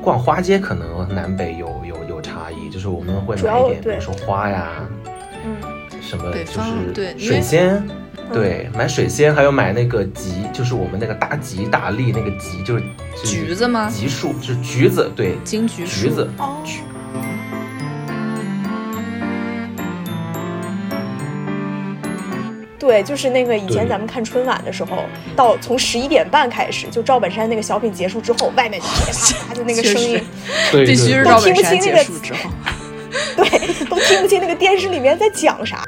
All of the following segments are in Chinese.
逛花街可能南北有差异，就是我们会买一点，比如说花呀，什么就是水仙，对，买水仙，还有买那个桔，就是我们那个大吉大利那个桔，就是橘子吗？ 桔树就是橘子，对， 金桔树， 橘子。 对，就是那个以前咱们看春晚的时候，到从11点半开始，就赵本山那个小品结束之后，外面噼里啪啦就那个声音， 对， 必须是赵本山结束之后， 对，都听不清那个电视里面在讲啥。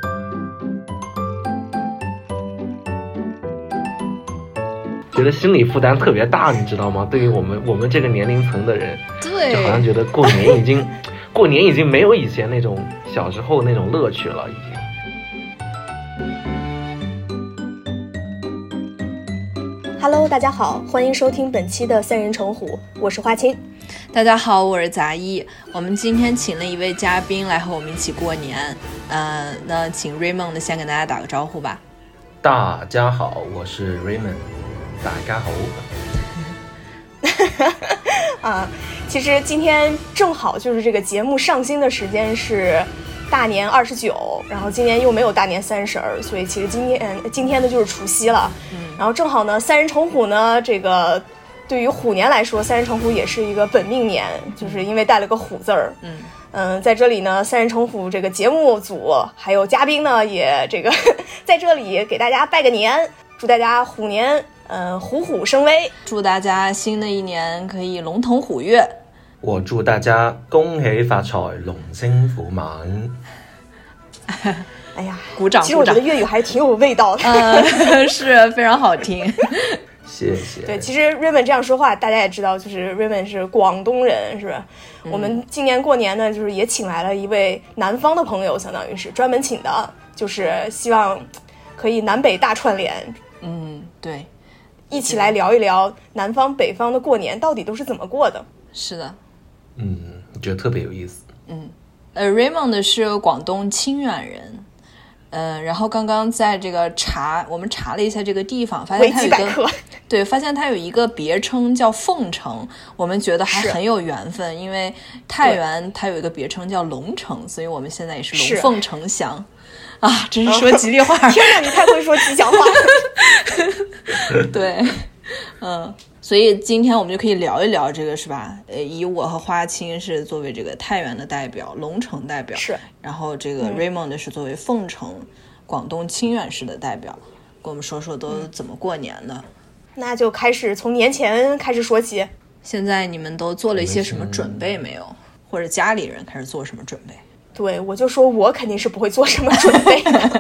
觉得心理负担特别大，你知道吗？对于我们这个年龄层的人， 对， 就好像觉得过年已经没有以前那种小时候那种乐趣了，已经。 Hello， 大家好，欢迎收听本期的三人成虎，我是花青。 大家好，我是杂艺。我们今天请了一位嘉宾来和我们一起过年，那请 Raymond 先跟大家打个招呼吧。 大家好，我是 Raymond。大家好。 其实今天正好就是这个节目上新的时间是大年29，然后今年又没有大年30，所以其实今天呢就是除夕了。然后正好呢，三人成虎呢，这个对于虎年来说，三人成虎也是一个本命年，就是因为带了个虎字儿。在这里呢，三人成虎这个节目组还有嘉宾呢，也这个在这里给大家拜个年，祝大家虎年虎虎生威， 祝大家新的一年可以龙腾虎跃。 我祝大家恭喜发财，龙精虎猛。 哎呀， 鼓掌！ 其实我觉得粤语还是挺有味道的， 是非常好听。 谢谢。 对，其实 Raymond 这样说话，大家也知道，就是 Raymond 是广东人，是吧？我们今年过年呢，就是也请来了一位南方的朋友，相当于是专门请的，就是希望可以南北大串联。 对， 一起来聊一聊南方北方的过年到底都是怎么过的。 是的， 我觉得特别有意思。 Raymond 是广东清远人。然后刚刚在这个我们查了一下这个地方，发现它有一个对，发现它有一个别称叫凤城，我们觉得还很有缘分，因为太原它有一个别称叫龙城，所以我们现在也是龙凤呈祥啊，真是说吉利话。 天哪，你太会说吉祥话了。 对，所以今天我们就可以聊一聊这个，是吧？以我和花青是作为这个太原的代表，龙城代表， 是， 然后这个 Raymond 是作为凤城，广东清远市的代表，跟我们说说都怎么过年的。 那就开始从年前开始说起。 现在你们都做了一些什么准备没有？或者家里人开始做什么准备？ 对，我就说我肯定是不会做什么准备的。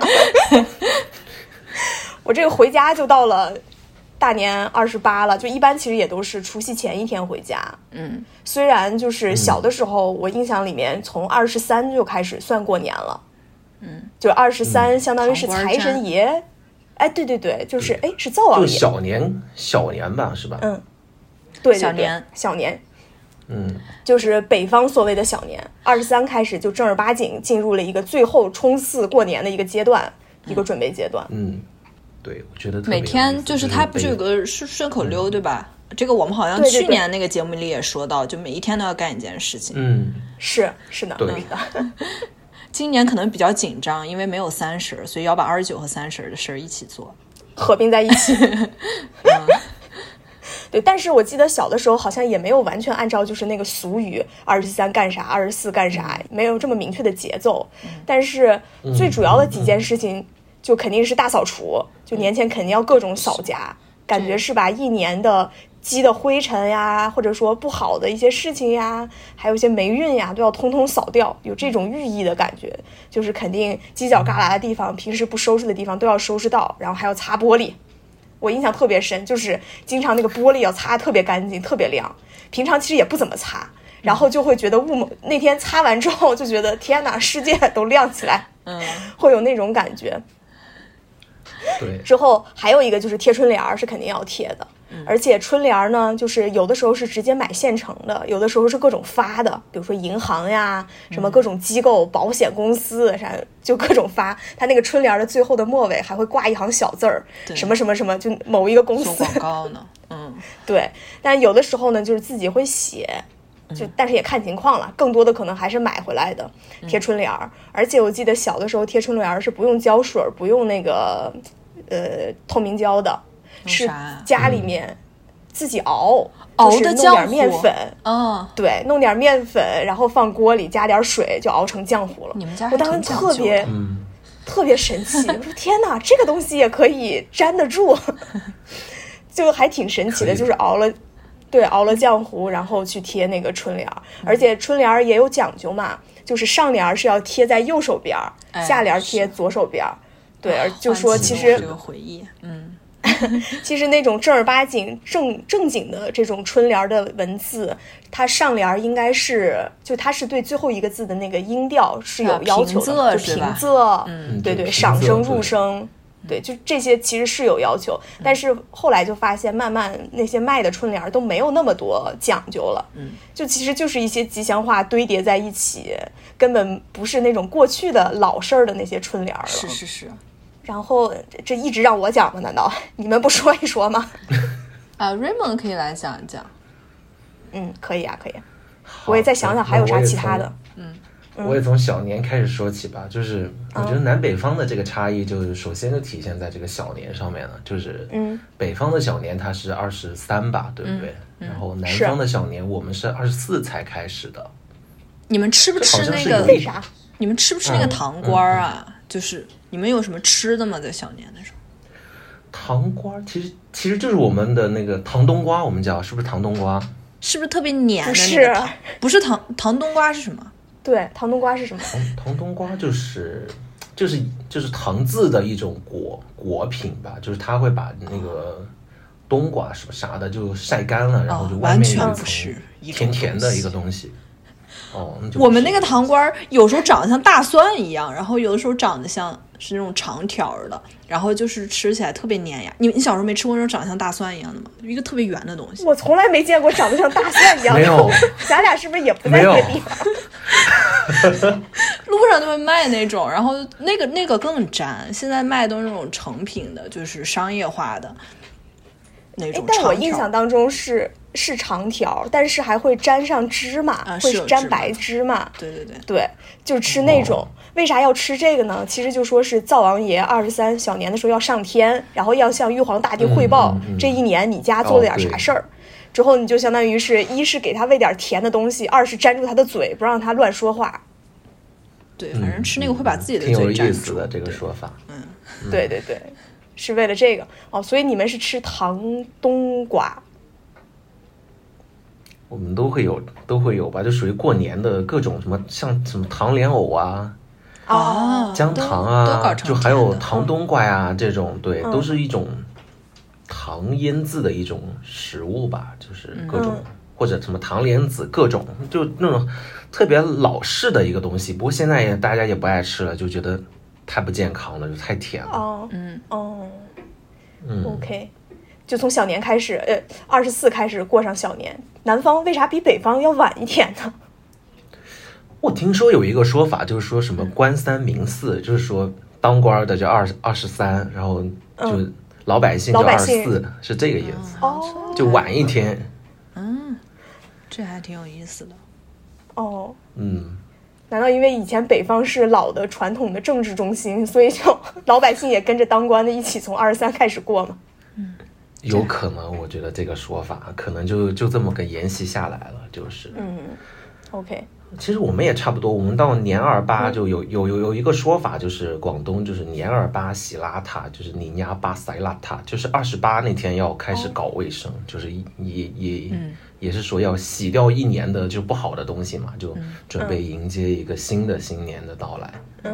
我这个回家就到了大年28了，就一般其实也都是除夕前一天回家。虽然就是小的时候，我印象里面从23就开始算过年了。就23相当于是财神爷。哎，对对对，就是是灶王爷， 就小年吧，是吧？ 对， 小年。 就是北方所谓的小年，23开始就正儿八经进入了一个最后冲刺过年的一个阶段，一个准备阶段。 对，我觉得特别每天就是它不是有个顺口溜，对吧？这个我们好像去年那个节目里也说到，就每一天都要干一件事情。 是的， 对的。 今年可能比较紧张，因为没有30，所以要把29和30的事儿一起做， 合并在一起。对，但是我记得小的时候好像也没有完全按照就是那个俗语23干啥24干啥，没有这么明确的节奏。但是最主要的几件事情就肯定是大扫除，就年前肯定要各种扫家，感觉是把一年的积的灰尘呀，或者说不好的一些事情呀，还有一些霉运呀，都要通通扫掉，有这种寓意的感觉。就是肯定犄角旮旯的地方，平时不收拾的地方都要收拾到，然后还要擦玻璃。我印象特别深，就是经常那个玻璃要擦特别干净特别亮，平常其实也不怎么擦，然后就会觉得那天擦完之后就觉得天哪，世界都亮起来，会有那种感觉。 对， 之后还有一个就是贴春联是肯定要贴的，而且春联呢，就是有的时候是直接买现成的，有的时候是各种发的，比如说银行呀，什么各种机构、保险公司啥，就各种发。它那个春联的最后的末尾还会挂一行小字儿，什么什么什么，就某一个公司做广告呢。 对。但有的时候呢，就是自己会写， 但是也看情况了，更多的可能还是买回来的贴春联儿。而且我记得小的时候贴春联儿是不用胶水，不用那个透明胶的，是家里面自己熬的就是弄点面粉，对，弄点面粉，然后放锅里加点水就熬成浆糊了。 你们家我当时特别神奇，我说天哪，这个东西也可以粘得住，就还挺神奇的，就是熬了浆糊，然后去贴那个春联。而且春联也有讲究嘛，就是上联是要贴在右手边，下联贴左手边。对，就说其实这个回忆， 其实那种正儿八经正经的这种春联的文字，它上联应该是它是对最后一个字的那个音调是有要求的，就平仄，对，上声入声，对，就这些其实是有要求。但是后来就发现，慢慢那些卖的春联都没有那么多讲究了，就其实就是一些吉祥话堆叠在一起，根本不是那种过去的老式的那些春联了。 是。 然后这一直让我讲吗？难道你们不说一说吗 ？Raymond 可以来讲一讲。 可以啊，可以。我也再想想还有啥其他的。 我也从小年开始说起吧，就是我觉得南北方的这个差异，就是首先就体现在这个小年上面了，就是北方的小年它是23吧，对不对？然后南方的小年我们是24才开始的。 你们吃不吃那个？ 为啥？ 你们吃不吃那个糖瓜啊？就是你们有什么吃的吗？在小年的时候？ 糖瓜其实就是我们的那个糖冬瓜，我们叫是不是糖冬瓜？ 是不是特别黏的那个糖？不是糖冬瓜是什么？ 对，糖冬瓜是什么？ 糖冬瓜就是糖渍的一种果品吧，就是它会把那个冬瓜什么啥的就晒干了，然后就外面有一层甜甜的一个东西。 我们那个糖瓜有时候长得像大蒜一样，然后有的时候长得像是那种长条的，然后就是吃起来特别粘牙。你小时候没吃过那种长得像大蒜一样的吗？一个特别圆的东西。 我从来没见过长得像大蒜一样的。 没有， 咱俩是不是也不在这个地方？ 路上都会卖那种，然后那个更粘。现在卖都是那种成品的，就是商业化的那种。 但我印象当中是长条，但是还会沾上芝麻，会沾白芝麻。对，就吃那种。为啥要吃这个呢？其实就说是灶王爷23小年的时候要上天，然后要向玉皇大帝汇报这一年你家做了点啥事儿。之后你就相当于是一是给他喂点甜的东西，二是粘住他的嘴，不让他乱说话。 对，反正吃那个会把自己的嘴粘住。 挺有意思的这个说法。 对，是为了这个所以你们是吃糖冬瓜。 我们都会有吧，就属于过年的各种什么，像什么糖莲藕啊，姜糖啊，就还有糖冬瓜呀，这种对，都是一种糖腌制的一种食物吧，就是各种或者什么糖莲子，各种就那种特别老式的一个东西。不过现在大家也不爱吃了，就觉得太不健康了，就太甜了。 OK。就从小年开始，24开始过上小年。南方为啥比北方要晚一点呢？ 我听说有一个说法，就是说什么官3民4，就是说当官的就23，然后就老百姓就24，是这个意思。就晚一天。 这还挺有意思的。 难道因为以前北方是老的传统的政治中心，所以就老百姓也跟着当官的一起从23开始过吗？ 有可能，我觉得这个说法可能就这么个沿袭下来了，就是 OK。 其实我们也差不多，我们到年28就有一个说法，就是广东就是年28洗邋遢，就是你年28洗邋遢，就是28那天要开始搞卫生，就是也是说要洗掉一年的就不好的东西嘛，就准备迎接一个新的新年的到来。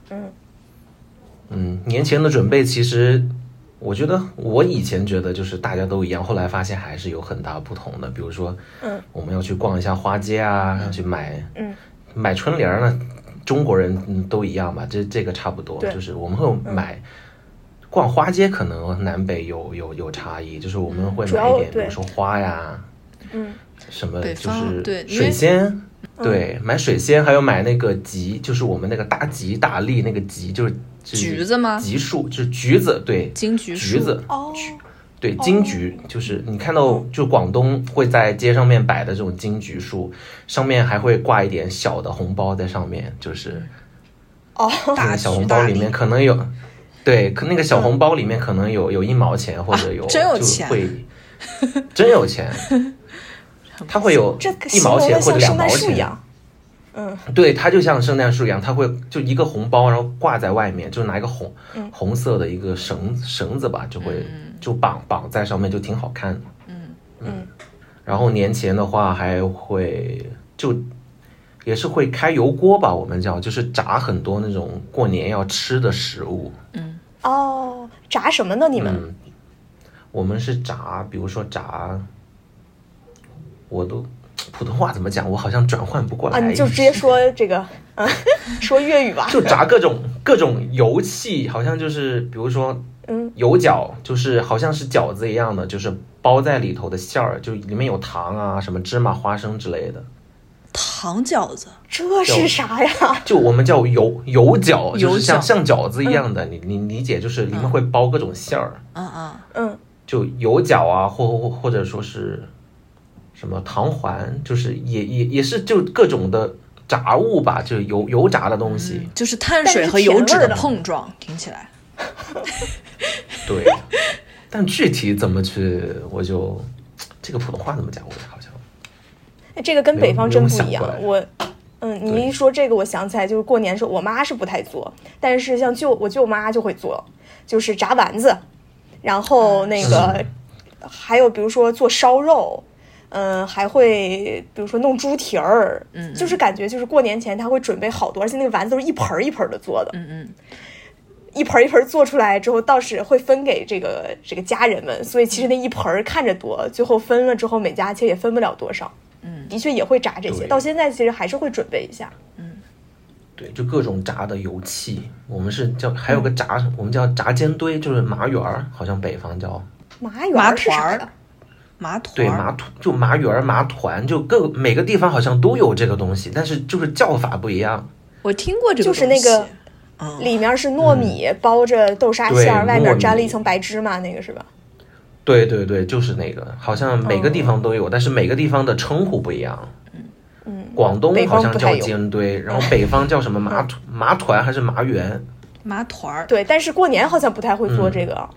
年前的准备其实。我觉得我以前觉得就是大家都一样，后来发现还是有很大不同的。比如说，我们要去逛一下花街啊，要去买春联呢，中国人都一样吧，这个差不多。就是我们会逛花街，可能南北有差异，就是我们会买一点，比如说花呀，什么就是水仙，对，买水仙，还有买那个桔，就是我们那个大吉大利那个桔，就是。 橘子吗？ 橘树就是橘子，对， 金橘子， 对，金桔就是你看到，就广东会在街上面摆的这种金桔树，上面还会挂一点小的红包在上面，就是那个小红包里面可能有，对，那个小红包里面可能有1毛钱或者有， 真有钱， 就会真有钱，它会有1毛钱或者2毛钱。对，它就像圣诞树一样，它会就一个红包，然后挂在外面，就拿一个红色的一个绳子吧，就会就绑在上面，就挺好看的。然后年前的话还会也是会开油锅吧，我们叫就是炸很多那种过年要吃的食物。 炸什么呢？你们？ 我们是炸，比如说炸，我都。普通话怎么讲？我好像转换不过来。 你就直接说这个，说粤语吧。 就炸各种油器，好像就是比如说，油饺，就是好像是饺子一样的，就是包在里头的馅儿，就里面有糖啊，什么芝麻、花生之类的。 糖饺子， 这是啥呀？ 就我们叫油饺，就是像饺子一样的，你理解，就是里面会包各种馅儿。就油饺啊，或者说是。什么糖环，就是也是就各种的炸物吧，就油炸的东西， 就是碳水和油脂的碰撞，听起来。 对，但具体怎么去，我就这个普通话怎么讲，我好像。 这个跟北方真不一样。你一说这个，我想起来，就是过年的时候，我妈是不太做，但是像我舅妈就会做，就是炸丸子，然后那个还有比如说做烧肉。还会比如说弄猪蹄儿，就是感觉就是过年前他会准备好多，而且那个丸子都是一盆一盆的做的，一盆一盆做出来之后，倒是会分给这个家人们，所以其实那一盆看着多，最后分了之后每家其实也分不了多少，的确也会炸这些，到现在其实还是会准备一下， 对，就各种炸的油器，我们是叫还有个我们叫炸煎堆，就是麻圆儿，好像北方叫麻圆是啥的。 麻团， 对，就麻圆、麻团，就每个地方好像都有这个东西，但是就是叫法不一样。 我听过这个东西， 就是那个，里面是糯米包着豆沙馅，外面沾了一层白芝麻，那个是吧？ 对对对，就是那个，好像每个地方都有，但是每个地方的称呼不一样。广东好像叫煎堆，然后北方叫什么麻团还是麻圆？ 麻团。 对，但是过年好像不太会做这个。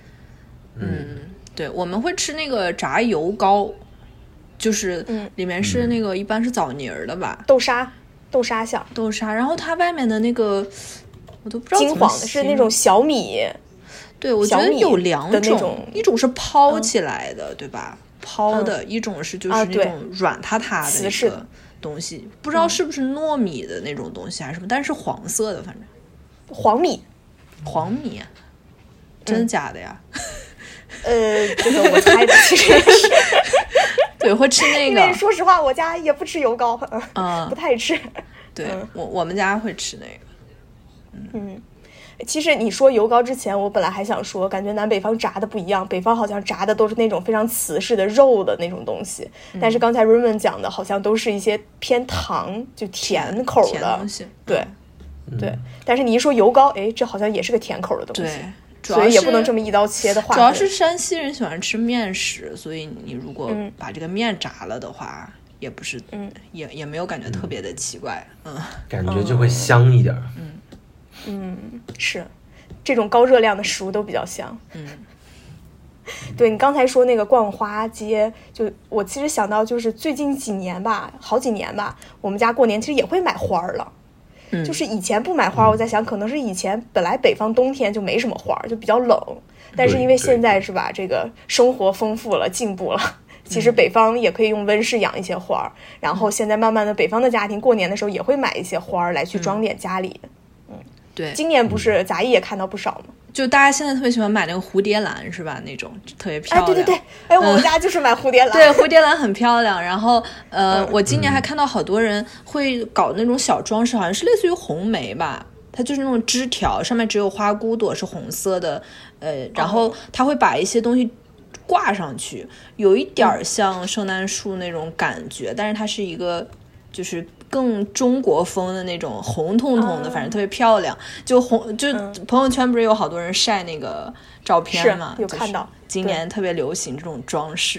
对，我们会吃那个炸油糕，就是里面是那个一般是枣泥儿的吧， 豆沙馅， 然后它外面的那个我都不知道金黄的是那种小米。 对，我觉得有2种，一种是抛起来的，对吧？抛的，一种是就是那种软塌塌的那个东西，不知道是不是糯米的那种东西还是什么，但是黄色的，反正黄米，真的假的呀？ 这个我猜的，其实是对，会吃那个。 因为说实话，我家也不吃油糕，不太吃。 对，我们家会吃那个。 其实你说油糕之前，我本来还想说，感觉南北方炸的不一样，北方好像炸的都是那种非常瓷实的肉的那种东西，但是刚才 Raymond 讲的，好像都是一些偏糖就甜口的东西。 对，但是你一说油糕，这好像也是个甜口的东西。所以也不能这么一刀切的话， 主要是山西人喜欢吃面食，所以你如果把这个面炸了的话，也不是，也没有感觉特别的奇怪， 感觉就会香一点。 是，这种高热量的食物都比较香。对，你刚才说那个逛花街，就我其实想到就是最近好几年吧，我们家过年其实也会买花了。就是以前不买花，我在想可能是以前本来北方冬天就没什么花，就比较冷，但是因为现在是吧，这个生活丰富了，进步了，其实北方也可以用温室养一些花，然后现在慢慢的北方的家庭过年的时候也会买一些花来去装点家里。 对， 今年不是杂艺也看到不少吗？ 就大家现在特别喜欢买那个蝴蝶兰，是吧？那种特别漂亮。 对，我们家就是买蝴蝶兰。 对，蝴蝶兰很漂亮。然后我今年还看到好多人会搞那种小装饰，好像是类似于红梅吧，它就是那种枝条，上面只有花骨朵是红色的，然后他会把一些东西挂上去，有一点像圣诞树那种感觉，但是它是一个就是更中国风的那种红彤彤的，反正特别漂亮。就朋友圈不是有好多人晒那个照片嘛？ 有看到。 就是今年特别流行这种装饰。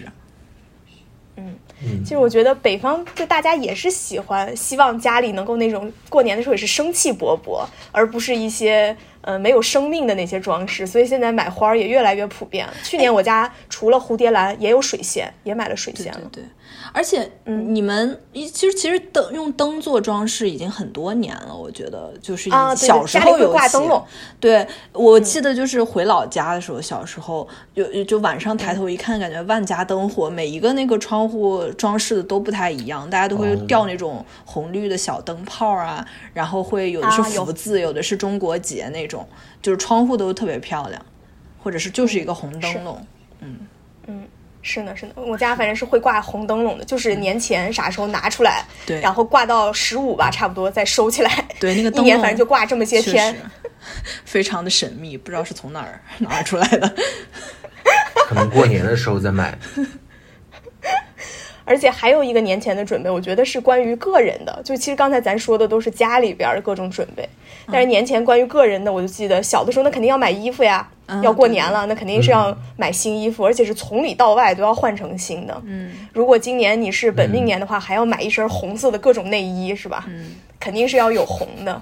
其实我觉得北方就大家也是希望家里能够那种过年的时候也是生气勃勃，而不是一些没有生命的那些装饰，所以现在买花也越来越普遍了。去年我家除了蝴蝶兰也有水仙，也买了水仙了。 对，而且你们其实用灯做装饰已经很多年了，我觉得就是小时候有挂灯笼。 对，我记得就是回老家的时候，小时候就晚上抬头一看，感觉万家灯火，每一个那个窗户装饰的都不太一样，大家都会吊那种红绿的小灯泡啊，然后会有的是福字，有的是中国结那种，就是窗户都特别漂亮，或者是就是一个红灯笼。 是呢，我家反正是会挂红灯笼的，就是年前啥时候拿出来， 对， 然后挂到15吧，差不多再收起来。 对，那个灯笼一年反正就挂这么些天， 非常的神秘，不知道是从哪儿拿出来的。 可能过年的时候再买。 而且还有一个年前的准备，我觉得是关于个人的，就其实刚才咱说的都是家里边的各种准备，但是年前关于个人的，我就记得小的时候那肯定要买衣服呀，要过年了，那肯定是要买新衣服，而且是从里到外都要换成新的。如果今年你是本命年的话，还要买一身红色的各种内衣，是吧？肯定是要有红的。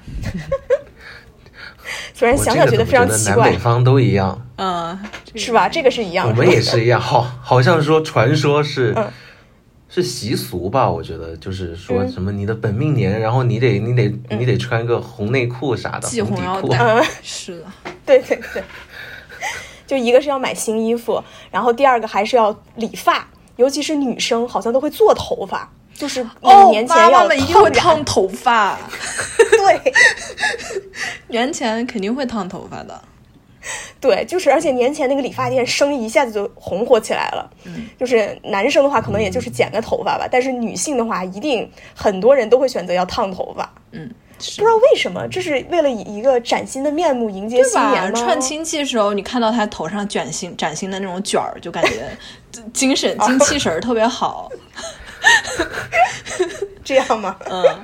虽然想想觉得非常奇怪， 南北方都一样， 是吧？这个是一样的， 我们也是一样，好像说传说是。是习俗吧，我觉得就是说什么你的本命年，然后你得穿个红内裤啥的， 系红腰带。 是的， 对，就一个是要买新衣服，然后第二个还是要理发，尤其是女生好像都会做头发，就是年前要妈妈一定会烫头发。 对， 年前肯定会烫头发的。 对，就是而且年前那个理发店生意一下子就红火起来了。就是男生的话可能也就是剪个头发吧，但是女性的话一定很多人都会选择要烫头发。不知道为什么，这是为了以一个崭新的面目迎接新年吗？ 串亲戚的时候，你看到他头上崭新的那种卷儿，就感觉精气神特别好。 这样吗？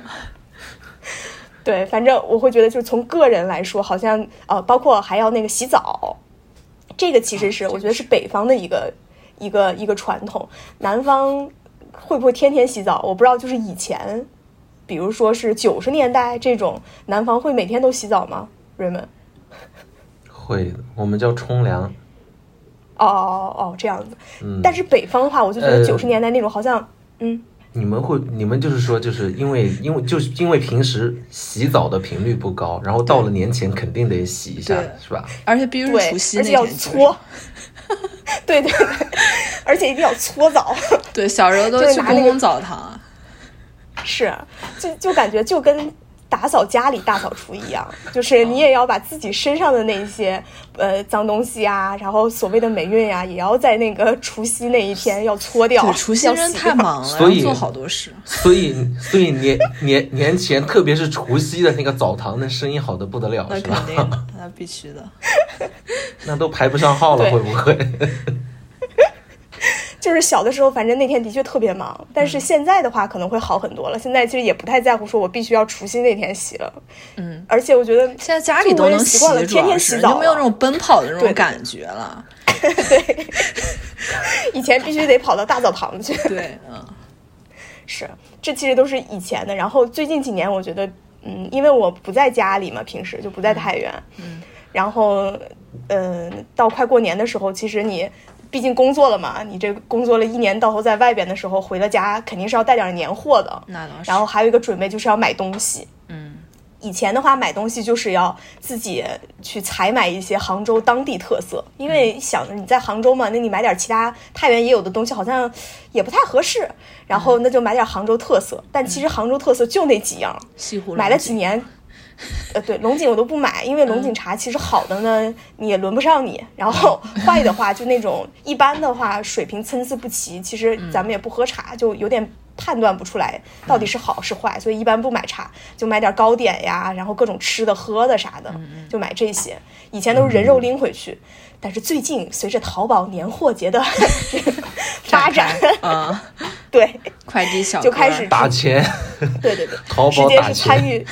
对，反正我会觉得就是从个人来说，好像包括还要那个洗澡，这个其实是我觉得是北方的一个传统，南方会不会天天洗澡我不知道，就是以前比如说是90年代这种，南方会每天都洗澡吗 Raymond？ 会的，我们叫冲凉。 这样子。但是北方的话我就觉得90年代那种好像你们就是说，就是因为平时洗澡的频率不高，然后到了年前肯定得洗一下，是吧？ 而且必须是除夕那天， 而且要搓。对，而且一定要搓澡。 对，小时候都去公共澡堂。 是，就感觉就跟打扫家里大扫除一样，就是你也要把自己身上的那些脏东西啊，然后所谓的霉运啊，也要在那个除夕那一天要搓掉。 对，除夕真太忙了， 所以做好多事。 所以年前，特别是除夕的那个澡堂，那生意好的不得了，是吧？ 那肯定，那必须的。 那都排不上号了，会不会？ 就是小的时候反正那天的确特别忙，但是现在的话可能会好很多了，现在其实也不太在乎说我必须要除夕那天洗了。而且我觉得现在家里都能洗， 习惯了天天洗澡， 就没有那种奔跑的那种感觉了。 对，以前必须得跑到大澡堂去。 对， 是，这其实都是以前的。然后最近几年我觉得因为我不在家里嘛，平时就不在太原，然后到快过年的时候，其实你毕竟工作了嘛，你这工作了1年，到头在外边的时候，回了家肯定是要带点年货的。 那倒是。 然后还有一个准备就是要买东西。以前的话买东西就是要自己去采买一些杭州当地特色，因为想着你在杭州嘛，那你买点其他太原也有的东西好像也不太合适，然后那就买点杭州特色。但其实杭州特色就那几样，买了几年。对，龙井我都不买，因为龙井茶其实好的呢你也轮不上你，然后坏的话就那种一般的话水平参差不齐，其实咱们也不喝茶，就有点判断不出来到底是好是坏，所以一般不买茶，就买点糕点呀，然后各种吃的喝的啥的，就买这些。以前都是人肉拎回去，但是最近随着淘宝年货节的发展对， 快递小哥就开始打钱， 对， 淘宝打钱， 直接是参与。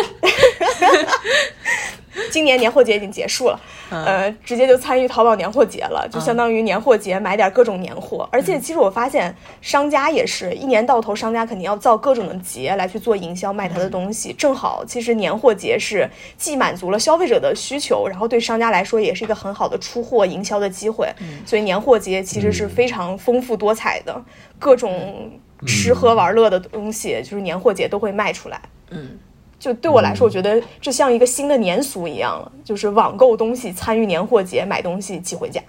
今年年货节已经结束了，直接就参与淘宝年货节了，就相当于年货节买点各种年货。而且其实我发现商家也是一年到头，商家肯定要造各种的节来去做营销卖他的东西。正好其实年货节是既满足了消费者的需求，然后对商家来说也是一个很好的出货营销的机会。所以年货节其实是非常丰富多彩的，各种吃喝玩乐的东西就是年货节都会卖出来。就对我来说，我觉得这像一个新的年俗一样了，就是网购东西参与年货节，买东西寄回家。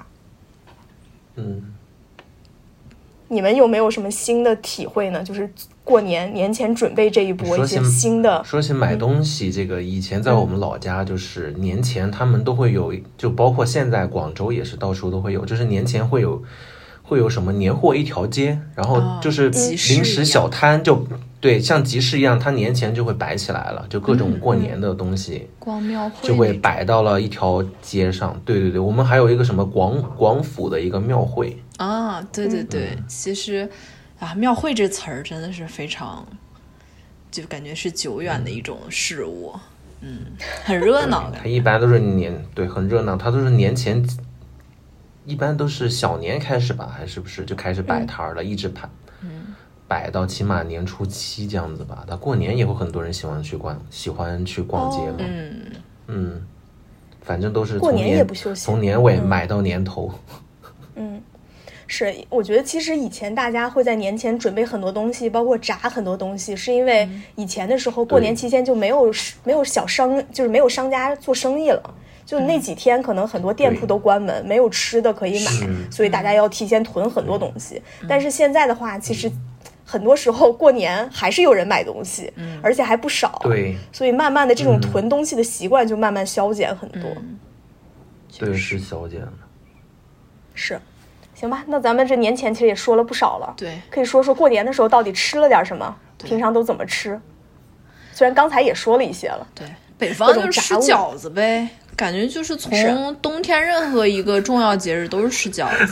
你们有没有什么新的体会呢？就是过年前准备这一波一些新的。 说起买东西，这个以前在我们老家，就是年前他们都会有，就包括现在广州也是到处都会有，就是年前会有什么年货一条街，然后就是零食小摊就。对，像集市一样，它年前就会摆起来了，就各种过年的东西， 逛庙会就会摆到了一条街上。对，我们还有一个什么广府的一个庙会啊，对，其实庙会这词儿真的是非常，就感觉是久远的一种事物，很热闹的。 它一般都是很热闹，它都是年前，一般都是小年开始吧，还是不是就开始摆摊了，一直摆到起码年初7这样子吧。他过年也会很多人喜欢去逛街嘛。反正都是过年也不休息， 从年尾买到年头。 是，我觉得其实以前大家会在年前准备很多东西，包括炸很多东西，是因为以前的时候过年期间就没有小商，就是没有商家做生意了。就那几天可能很多店铺都关门，没有吃的可以买，所以大家要提前囤很多东西。但是现在的话，其实很多时候过年还是有人买东西，而且还不少。 对， 所以慢慢的这种囤东西的习惯就慢慢消减很多。 对，是消减了。 是，行吧，那咱们这年前其实也说了不少了。 对， 可以说说过年的时候到底吃了点什么，平常都怎么吃。虽然刚才也说了一些了。 对，北方就是吃饺子呗。感觉就是从冬天任何一个重要节日都是吃饺子，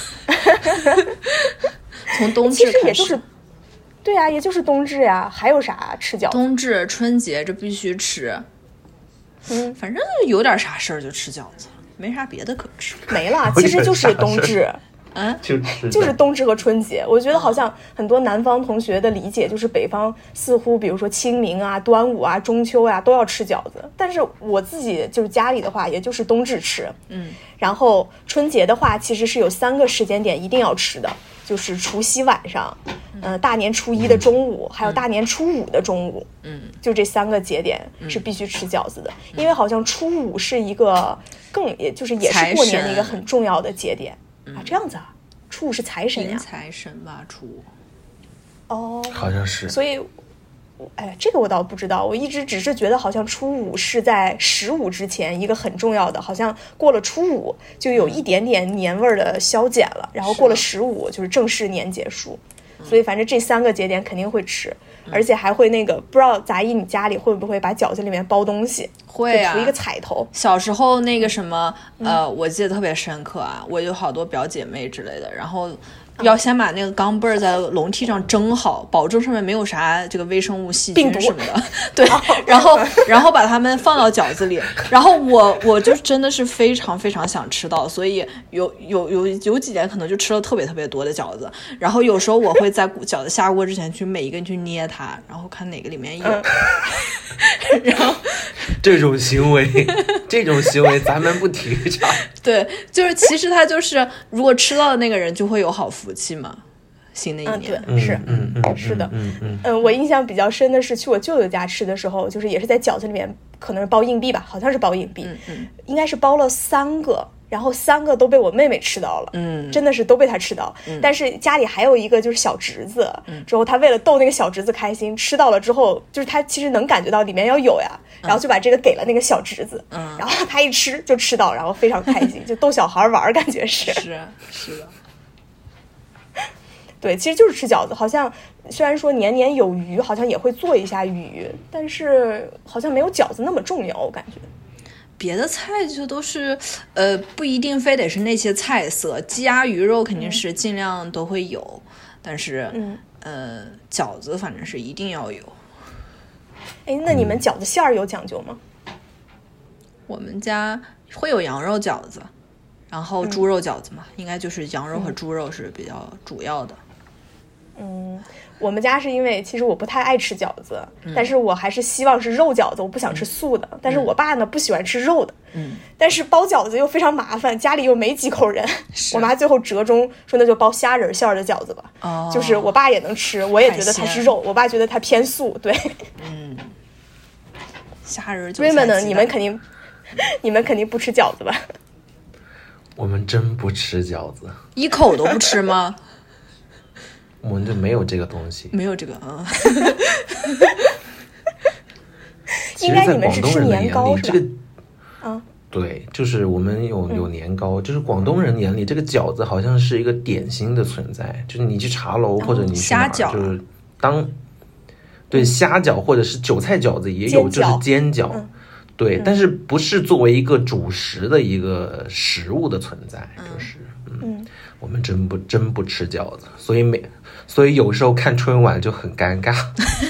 从冬至开始， 其实也就是对啊，也就是冬至呀，还有啥吃饺子？ 冬至、春节这必须吃。反正有点啥事儿就吃饺子，没啥别的可吃。 没了，其实就是冬至。就是冬至和春节。我觉得好像很多南方同学的理解就是北方似乎比如说清明啊、端午啊、中秋啊都要吃饺子，但是我自己就是家里的话也就是冬至吃。然后春节的话其实是有3个时间点一定要吃的，就是除夕晚上，大年初1的中午，还有大年初5的中午。就这3个节点是必须吃饺子的，因为好像初5是一个也是过年的一个很重要的节点。这样子啊，初5是财神呀， 财神吧，初 5。 好像是。 所以，这个我倒不知道，我一直只是觉得好像初5是在15之前一个很重要的，好像过了初5就有一点点年味的消减了，然后过了15就是正式年结束。所以反正这3个节点肯定会吃，而且还会那个不知道杂艺你家里会不会把饺子里面包东西？ 会啊， 涂一个彩头。 小时候那个什么我记得特别深刻啊，我有好多表姐妹之类的，然后要先把那个钢镚在笼屉上蒸好，保证上面没有啥这个微生物、细菌什么的。对，然后把它们放到饺子里。然后我就真的是非常非常想吃到，所以有几年可能就吃了特别特别多的饺子。然后有时候我会在饺子下锅之前去每一根去捏它，然后看哪个里面有。然后这种行为咱们不提倡。 对，就是其实它就是如果吃到的那个人就会有好福气嘛，新的一年。 对，是的。我印象比较深的是去我舅舅家吃的时候，就是也是在饺子里面可能是包硬币吧，好像是包硬币，应该是包了3个。然后3个都被我妹妹吃到了，真的是都被她吃到。但是家里还有一个就是小侄子，之后她为了逗那个小侄子开心，吃到了之后，就是她其实能感觉到里面要有呀，然后就把这个给了那个小侄子，然后他一吃就吃到，然后非常开心，就逗小孩玩，感觉是的。 对，其实就是吃饺子。好像虽然说年年有余，好像也会做一下鱼，但是好像没有饺子那么重要，我感觉。 别的菜就都是不一定非得是那些菜色，鸡鸭鱼肉肯定是尽量都会有。 但是饺子反正是一定要有。 那你们饺子馅儿有讲究吗？ 我们家会有羊肉饺子，然后猪肉饺子嘛，应该就是羊肉和猪肉是比较主要的。 我们家是因为其实我不太爱吃饺子，但是我还是希望是肉饺子，我不想吃素的。但是我爸呢不喜欢吃肉的，但是包饺子又非常麻烦，家里又没几口人，我妈最后折中说那就包虾仁馅儿的饺子吧。就是我爸也能吃，我也觉得它是肉，我爸觉得它偏素。对， 虾仁就。 Raymond 呢？你们肯定不吃饺子吧？ 我们真不吃饺子， 一口都不吃吗？ 我们就没有这个东西， 没有这个应该你们是吃年糕是吧？ 这个对，就是我们有年糕，就是广东人眼里这个饺子好像是一个点心的存在，就是你去茶楼或者你去哪儿，就是对虾饺或者是韭菜饺子也有，就是煎饺。对，但是不是作为一个主食的一个食物的存在，就是我们真不吃饺子，所以有时候看春晚就很尴尬。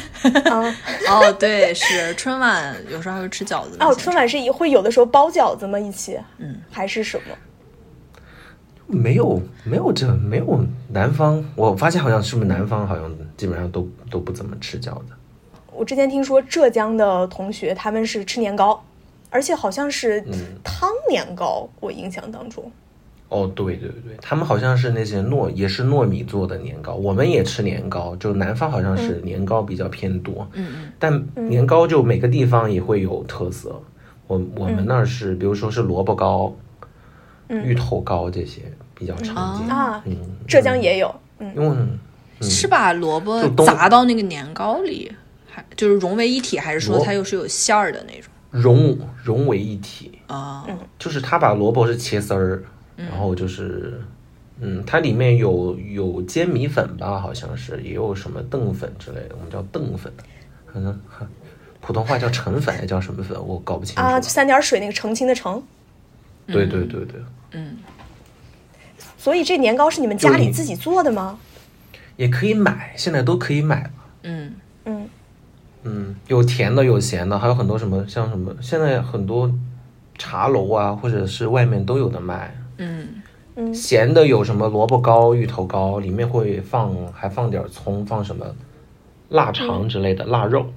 对，是春晚有时候还会吃饺子。 春晚是会有的时候包饺子吗？一起，还是什么？ 没有南方，我发现好像是不是南方好像基本上都不怎么吃饺子。 我之前听说浙江的同学他们是吃年糕，而且好像是汤年糕，我印象当中。 对，他们好像是那些也是糯米做的年糕，我们也吃年糕，就南方好像是年糕比较偏多，但年糕就每个地方也会有特色。我们那儿是，比如说是萝卜糕、芋头糕这些比较常见浙江也有， 因为是把萝卜砸到那个年糕里，就是融为一体，还是说它又是有馅儿的那种？ 融为一体就是他把萝卜是切丝儿。然后就是，它里面有煎米粉吧，好像是，也有什么淀粉之类的，我们叫淀粉，可能普通话叫澄粉，还叫什么粉，我搞不清楚。 就3点水那个澄清的澄。 对。 所以这年糕是你们家里自己做的吗？ 也可以买，现在都可以买了。有甜的，有咸的，还有很多什么现在很多茶楼啊，或者是外面都有的卖。咸的有什么萝卜糕、芋头糕，里面会还放点葱，放什么腊肠之类的腊肉。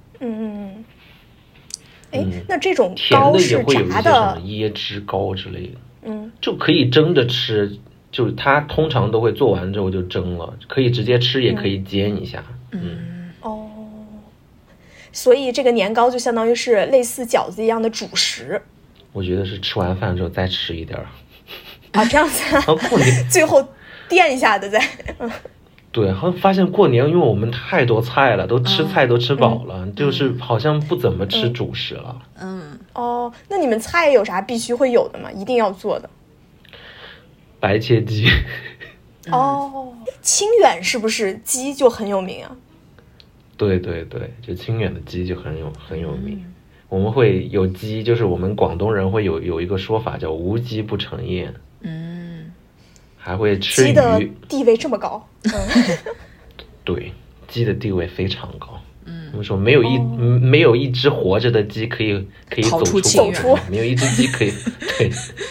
那这种糕是炸的？ 甜的也会有一些什么椰汁糕之类的。就可以蒸着吃，就它通常都会做完之后就蒸了，可以直接吃，也可以煎一下。 所以这个年糕就相当于是类似饺子一样的主食。 我觉得是吃完饭之后再吃一点这样子最后垫一下的再对，好像发现过年因为我们太多菜了，都吃菜都吃饱了，就是好像不怎么吃主食了。 那你们菜有啥必须会有的吗？一定要做的？ 白切鸡。 清远是不是鸡就很有名啊？ 对，就清远的鸡就很有名。我们会有鸡，就是我们广东人会有一个说法叫无鸡不成宴。还会吃鱼。鸡的地位这么高。 对，鸡的地位非常高。我们说没有一只活着的鸡可以走出，没有一只鸡可以对。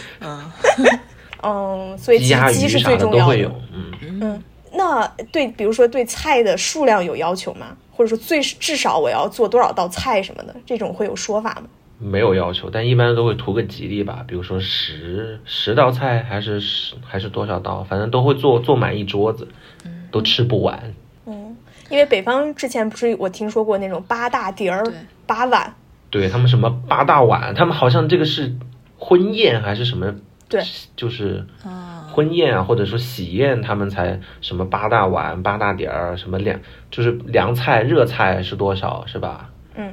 所以鸡是最重要的。 都会有。 那比如说对菜的数量有要求吗？或者说至少我要做多少道菜什么的，这种会有说法吗？ 没有要求，但一般都会图个吉利吧，比如说10道菜还是多少道，反正都会做满一桌子，都吃不完。 因为北方之前不是我听说过那种8大碟儿8碗， 对，他们什么8大碗，他们好像这个是婚宴还是什么， 对， 就是婚宴啊，或者说喜宴，他们才什么8大碗8大碟儿，什么就是凉菜热菜是多少是吧？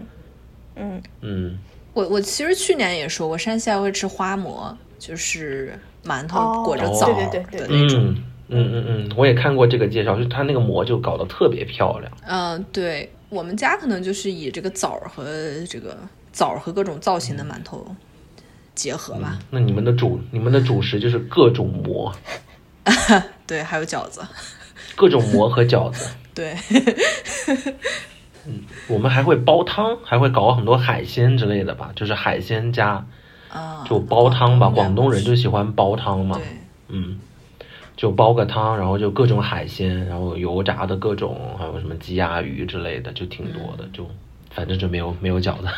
我其实去年也说过，山西还会吃花馍，就是馒头裹着枣的那种。 我也看过这个介绍，就是它那个馍就搞得特别漂亮。 对，我们家可能就是以这个枣和各种造型的馒头结合吧。 那你们的主食就是各种馍。 对，还有饺子。 各种馍和饺子。 对。 我们还会煲汤，还会搞很多海鲜之类的吧，就是海鲜加就煲汤吧，广东人就喜欢煲汤嘛。就煲个汤，然后就各种海鲜，然后油炸的各种，还有什么鸡鸭鱼之类的，就挺多的。就反正就没有饺子。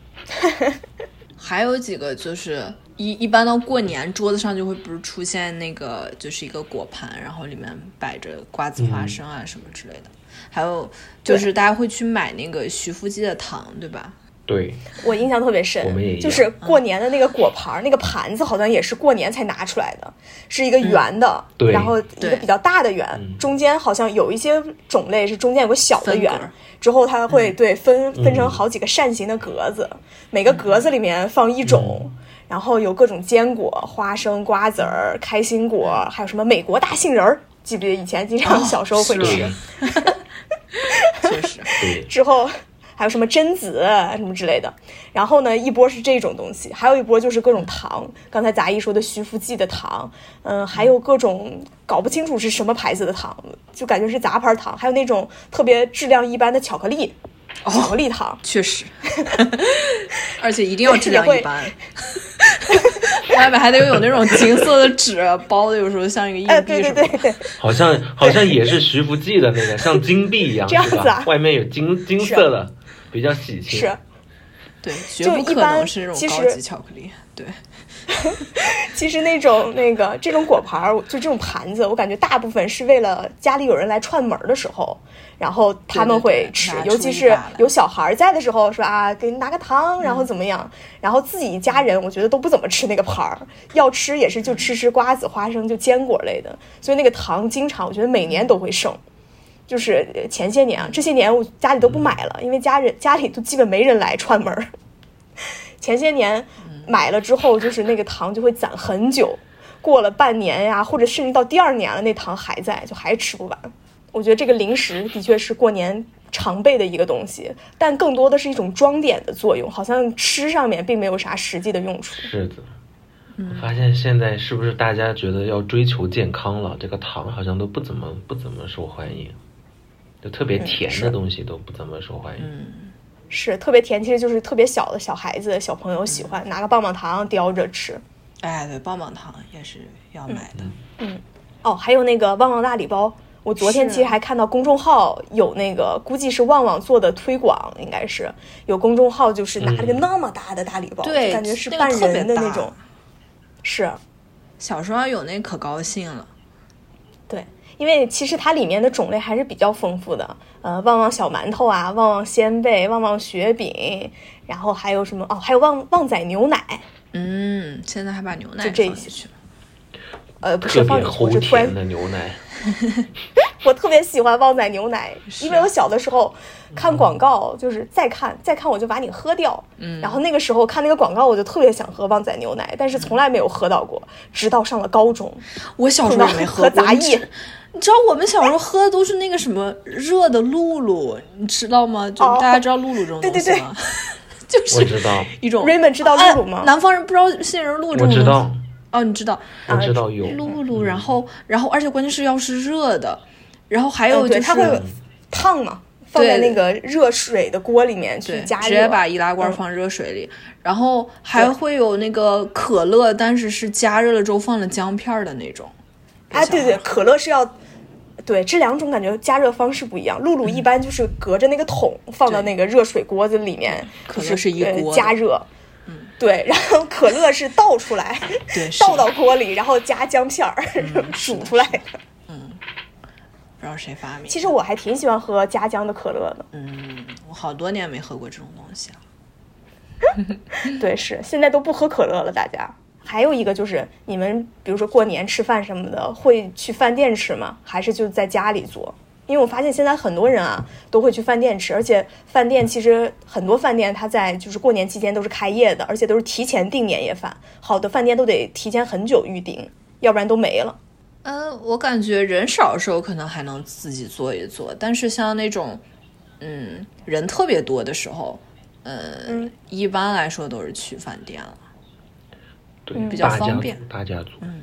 还有几个就是一般到过年桌子上就会不是出现那个就是一个果盘，然后里面摆着瓜子花生啊什么之类的。还有就是大家会去买那个徐福记的糖，对吧？ 对， 我印象特别深， 我们也就是过年的那个果盘，那个盘子好像也是过年才拿出来的，是一个圆的，然后一个比较大的圆，中间好像有一些种类是中间有个小的圆，之后它会分成好几个扇形的格子，每个格子里面放一种，然后有各种坚果、花生、瓜子儿、开心果，还有什么美国大杏仁儿，记不记得以前经常小时候会吃？ 确实。 之后还有什么榛子什么之类的，然后呢，一波是这种东西，还有一波就是各种糖，刚才杂艺说的徐福记的糖，还有各种搞不清楚是什么牌子的糖，就感觉是杂牌糖，还有那种特别质量一般的巧克力。巧克力糖确实，而且一定要质量一般，外面还得有那种金色的纸包的，有时候像一个硬币什么的。 对， 好像也是徐福记的那个，像金币一样， 这样子啊， 外面有金色的，比较喜庆。 是， 对，绝不可能是那种高级巧克力。对。 其实这种果盘，就这种盘子，我感觉大部分是为了家里有人来串门的时候，然后他们会吃，尤其是有小孩在的时候，说啊，给你拿个糖，然后怎么样，然后自己一家人，我觉得都不怎么吃那个盘儿，要吃也是就吃瓜子、花生，就坚果类的，所以那个糖经常我觉得每年都会剩。就是前些年啊，这些年我家里都不买了，因为家里都基本没人来串门。前些年买了之后，就是那个糖就会攒很久，过了半年呀，或者甚至到第二年了，那糖还在，就还吃不完。我觉得这个零食的确是过年常备的一个东西，但更多的是一种装点的作用，好像吃上面并没有啥实际的用处。 是的，我发现现在是不是大家觉得要追求健康了，这个糖好像都不怎么受欢迎，就特别甜的东西都不怎么受欢迎。 是特别甜，其实就是特别小的小孩子、小朋友喜欢拿个棒棒糖叼着吃。 哎，对，棒棒糖也是要买的。还有那个旺旺大礼包，我昨天其实还看到公众号有那个，估计是旺旺做的推广，应该是有公众号就是拿了个那么大的大礼包， 对， 感觉是半人的那种。是， 小时候有那可高兴了。 对。因为其实它里面的种类还是比较丰富的，旺旺小馒头啊，旺旺仙贝，旺旺雪饼，然后还有什么还有旺仔牛奶。 现在还把牛奶就这放进去了。 不是放进去，我是突然的牛奶。 我特别喜欢旺仔牛奶，因为我小的时候看广告，就是再看我就把你喝掉。然后那个时候看那个广告，我就特别想喝旺仔牛奶，但是从来没有喝到过，直到上了高中。 我小时候也没喝过杂艺。 你知道我们小时候喝的都是那个什么热的露露，你知道吗？就大家知道露露这种东西吗？ 对就是我知道。 一种 Raymond 知道露露吗？ 南方人不知道杏仁露这种东西。 我知道。 你知道？ 我知道有露露，然后而且关键是要是热的，然后还有就是它会烫嘛，放在那个热水的锅里面去加热， 直接把易拉罐放热水里，然后还会有那个可乐，但是是加热了之后放了姜片的那种。 对，可乐是要。对，这两种感觉加热方式不一样。露露一般就是隔着那个桶放到那个热水锅子里面， 可乐是一锅加热。对，然后可乐是倒出来， 对， 倒到锅里，然后加姜片煮出来的。 不知道谁发明。 其实我还挺喜欢喝加姜的可乐的。 我好多年没喝过这种东西了。对，是现在都不喝可乐了，大家。还有一个就是你们比如说过年吃饭什么的会去饭店吃吗？还是就在家里做？因为我发现现在很多人啊都会去饭店吃，而且饭店其实很多饭店它在就是过年期间都是开业的，而且都是提前订年夜饭，好的饭店都得提前很久预订，要不然都没了。 我感觉人少的时候可能还能自己做一做，但是像那种人特别多的时候一般来说都是去饭店了。 对， 比较方便， 大家族。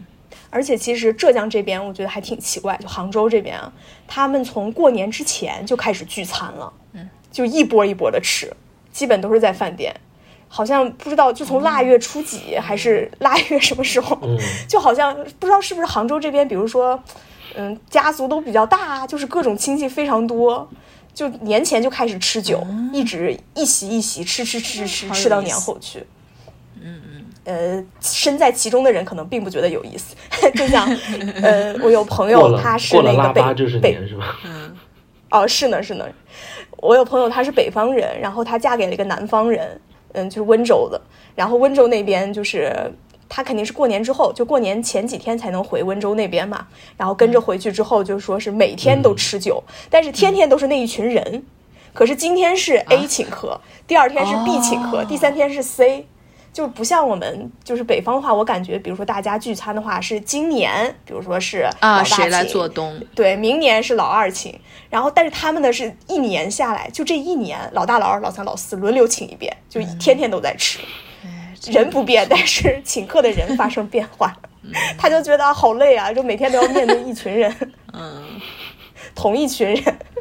而且其实浙江这边我觉得还挺奇怪，就杭州这边啊，他们从过年之前就开始聚餐了，就一波一波的吃，基本都是在饭店。好像不知道就从腊月初几还是腊月什么时候，就好像不知道是不是杭州这边，比如说家族都比较大，就是各种亲戚非常多，就年前就开始吃酒，一直一席一席吃到年后去。身在其中的人可能并不觉得有意思，就像我有朋友他是那个北是吧？ 是呢，我有朋友他是北方人，然后他嫁给了一个南方人，就是温州的，然后温州那边就是他肯定是过年之后，就过年前几天才能回温州那边嘛，然后跟着回去之后就说是每天都吃酒，但是天天都是那一群人，可是今天是 A 请客，第二天是 B 请客，第三天是 C。就不像我们就是北方话，我感觉比如说大家聚餐的话是今年比如说是老大请谁来做东， 对，明年是老二请，然后但是他们的是一年下来，就这一年老大老二老三老四轮流请一遍，就天天都在吃，人不变，但是请客的人发生变化，他就觉得好累啊，就每天都要面对一群人，同一群人，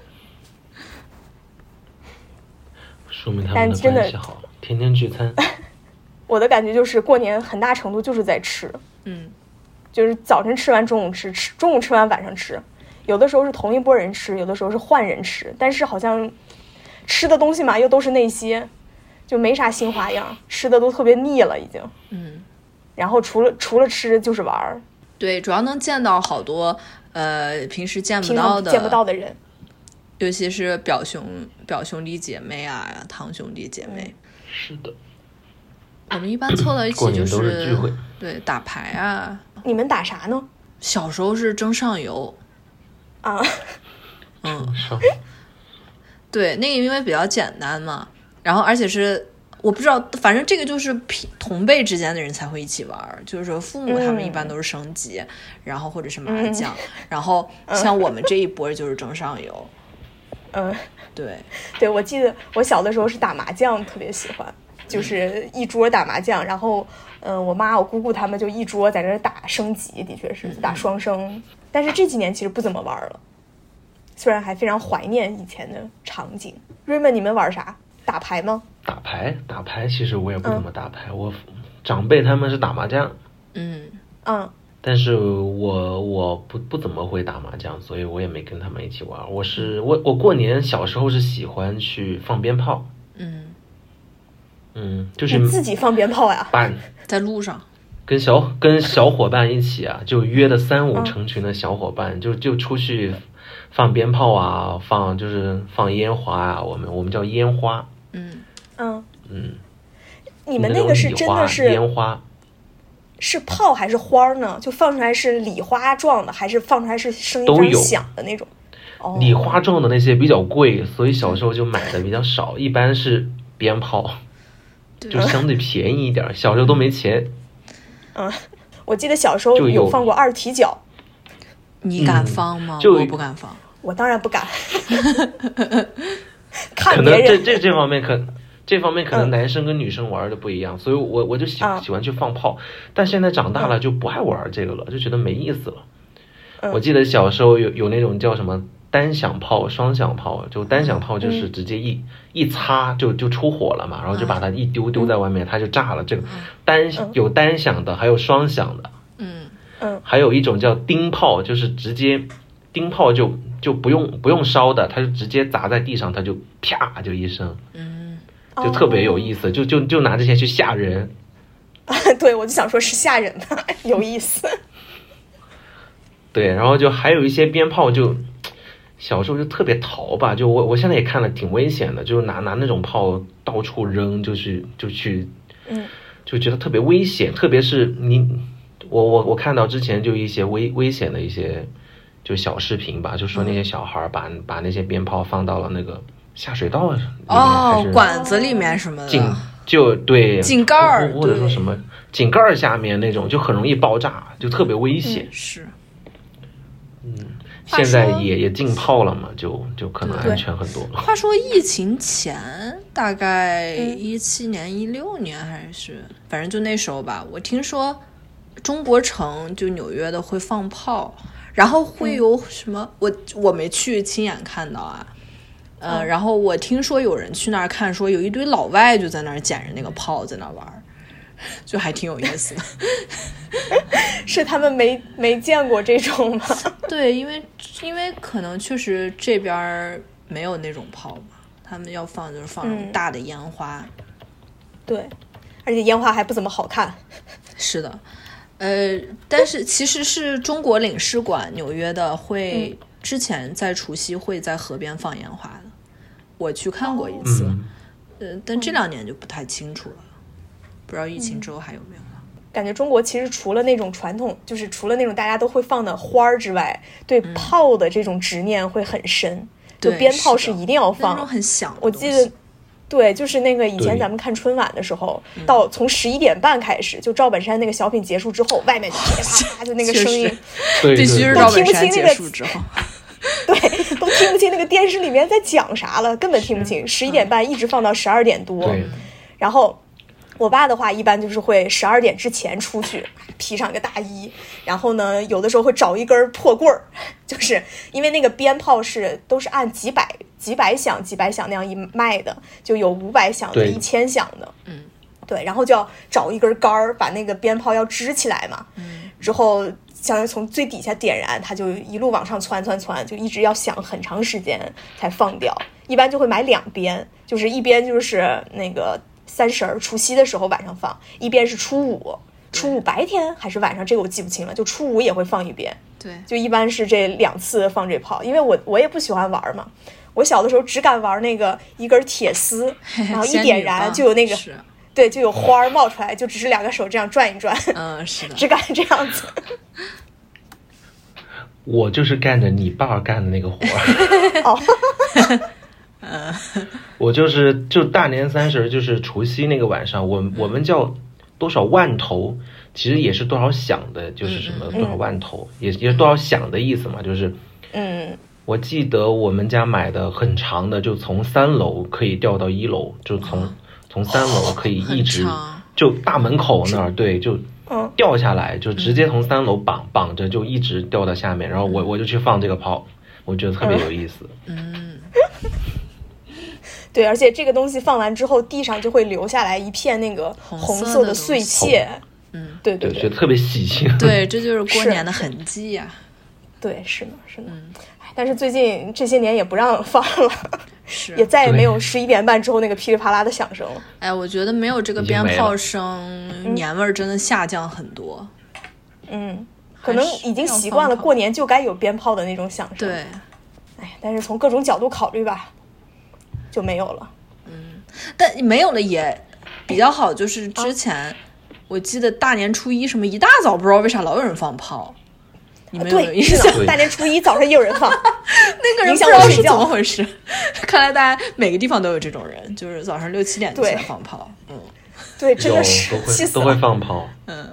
说明他们的关系好，天天聚餐。 我的感觉就是过年很大程度就是在吃，就是早晨吃完中午吃，中午吃完晚上吃，有的时候是同一波人吃，有的时候是换人吃，但是好像吃的东西嘛又都是那些，就没啥新花样，吃的都特别腻了已经。然后除了吃就是玩。 对，主要能见到好多平时见不到的人， 尤其是表兄弟姐妹啊，堂兄弟姐妹。 是的。 我们一般凑到一起就是聚会，对，打牌啊。 你们打啥呢？ 小时候是蒸上游啊， 对，那个因为比较简单嘛，然后而且是我不知道，反正这个就是同辈之间的人才会一起玩，就是说父母他们一般都是升级，然后或者是麻将，然后像我们这一波就是蒸上游。对，我记得我小的时候是打麻将，特别喜欢。就是一桌打麻将，然后我妈我姑姑他们就一桌在那打升级，的确是打双升，但是这几年其实不怎么玩了，虽然还非常怀念以前的场景。Raymond， 你们玩啥？打牌吗？ 打牌其实我也不怎么打牌，我长辈他们是打麻将，但是我不怎么会打麻将，所以我也没跟他们一起玩。我过年小时候是喜欢去放鞭炮，就是你自己放鞭炮呀？ 在路上跟小伙伴一起啊，就约的3、5成群的小伙伴，就出去放鞭炮啊，放烟花啊，我们叫烟花。 你们那个是真的是烟花， 是炮还是花呢？就放出来是礼花状的，还是放出来是声音非常响的那种？ 礼花状的那些比较贵，所以小时候就买的比较少，一般是鞭炮。就相对便宜一点，小时候都没钱。 我记得小时候有放过二踢脚， 你敢放吗？我不敢放， 我当然不敢。看别人， 这方面可能男生跟女生玩的不一样，所以我就喜欢去放炮，但现在长大了就不爱玩这个了，就觉得没意思了。我记得小时候有那种叫什么单响炮、双响炮，就单响炮就是直接一擦就出火了嘛，然后就把它一丢在外面，它就炸了。这个有单响的，还有双响的，还有一种叫钉炮，就是直接钉炮就不用烧的，它就直接砸在地上，它就啪就一声，就特别有意思，就拿这些去吓人。 对，我就想说是吓人的，有意思。 对，然后就还有一些鞭炮就。小时候就特别淘吧，就我现在也看了挺危险的，就拿那种炮到处扔，就觉得特别危险，特别是我看到之前就一些危险的一些就小视频吧，就说那些小孩把那些鞭炮放到了那个下水道里面， 管子里面什么的， 对井盖或者说什么井盖下面那种，就很容易爆炸，就特别危险。 是。 现在也禁炮了嘛，就可能安全很多了。 话说疫情前大概17年、16年还是反正就那时候吧，我听说中国城就纽约的会放炮，然后会有什么？我没去亲眼看到啊。然后我听说有人去那儿看，说有一堆老外就在那儿捡着那个炮在那玩，就还挺有意思的。 是他们没见过这种吗？ 对，因为可能确实这边没有那种炮嘛，他们要放就是放那种大的烟花。 对，而且烟花还不怎么好看。 是的，但是其实是中国领事馆纽约的会之前在除夕会在河边放烟花的，我去看过一次。但这2年就不太清楚了，不知道疫情之后还有没有了。 感觉中国其实除了那种传统，就是除了那种大家都会放的花儿之外，对炮的这种执念会很深。就鞭炮是一定要放， 那种很响。 我记得，对，就是那个以前咱们看春晚的时候，到从11点半开始，就赵本山那个小品结束之后，外面噼里啪啦就那个声音， 必须是赵本山结束之后。 对，都听不清那个电视里面在讲啥了，根本听不清。11点半一直放到12点多，然后我爸的话一般就是会12点之前出去，披上个大衣，然后呢，有的时候会找一根破棍儿，就是因为那个鞭炮都是按几百响那样一卖的，就有500响的、1000响的，对，然后就要找一根杆儿，把那个鞭炮要支起来嘛，之后相当于从最底下点燃，它就一路往上窜，就一直要响很长时间才放掉。一般就会买2边，就是一边就是那个30除夕的时候晚上放，一边是初五白天还是晚上，这个我记不清了，就初五也会放一边。 对， 就一般是这2次放这炮，因为我也不喜欢玩嘛，我小的时候只敢玩那个一根铁丝，然后一点燃就有那个对，就有花冒出来，就只是2个手这样转一转， 是的， 只敢这样子。 我就是干着你爸干的那个活我就大年30就是除夕那个晚上，我们叫多少万头，其实也是多少响的，就是什么多少万头，也是多少响的意思嘛，就是我记得我们家买的很长的，就从3楼可以掉到1楼，就从3楼可以一直就大门口那儿，对，就掉下来，就直接从3楼绑着，就一直掉到下面，然后我就去放这个炮，我觉得特别有意思。 对，而且这个东西放完之后，地上就会留下来一片那个红色的碎屑，对， 觉得特别喜庆。 对，这就是过年的痕迹呀。 对，是的。但是最近这些年也不让放了，也再也没有11点半之后那个噼里啪啦的响声了。 哎，我觉得没有这个鞭炮声，年味儿真的下降很多。 可能已经习惯了过年就该有鞭炮的那种响声。 对， 但是从各种角度考虑吧，就没有了。 但没有了也比较好，就是之前我记得大年初一什么一大早不知道为啥老有人放炮。你们有印象？ 大年初一早上也有人放， 那个人不知道是怎么回事。看来大家每个地方都有这种人，就是早上6、7点就起来放炮。 对，真的是气死了， 都会放炮。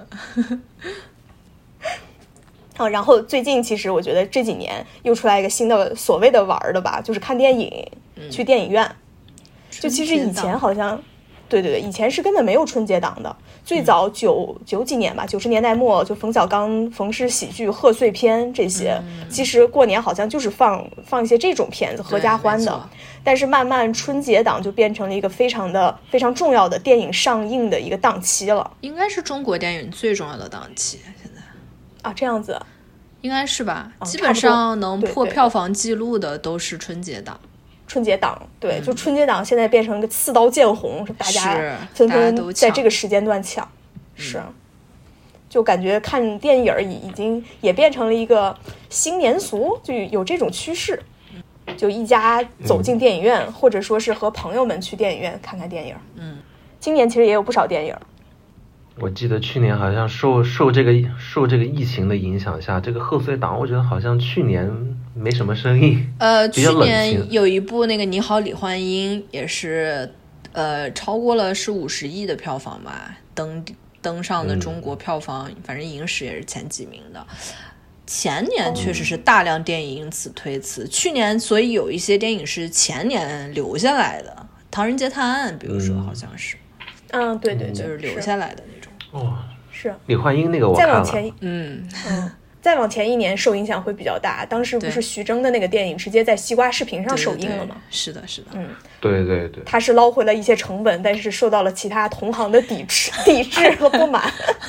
然后最近其实我觉得这几年又出来一个新的所谓的玩的吧，就是看电影，去电影院。就其实以前好像，对，以前是根本没有春节档的。最早九几年吧，90年代末，就冯小刚、冯氏喜剧、贺岁片这些，其实过年好像就是放一些这种片子，合家欢的。但是慢慢春节档就变成了一个非常重要的电影上映的一个档期了。 应该是中国电影最重要的档期，现在这样子， 应该是吧？基本上能破票房记录的都是春节档。对，就春节档现在变成一个刺刀见红，大家纷纷在这个时间段抢，就感觉看电影已经也变成了一个新年俗，就有这种趋势，就一家走进电影院，或者说是和朋友们去电影院看看电影。今年其实也有不少电影。 我记得去年好像受这个疫情的影响下，这个贺岁档我觉得好像去年没什么生意。 去年有一部那个《你好，李焕英》也是超过了是50亿的票房吧，登上了中国票房，反正影史也是前几名的。前年确实是大量电影因此推辞，去年所以有一些电影是前年留下来的，《唐人街探案》比如说好像是。 对， 就是留下来的那种。 是李焕英那个我看了。 再往前，再往前一年受影响会比较大。当时不是徐峥的那个电影直接在西瓜视频上首映了吗？ 是的，是的。 对对对， 他是捞回了一些成本，但是受到了其他同行的抵制和不满。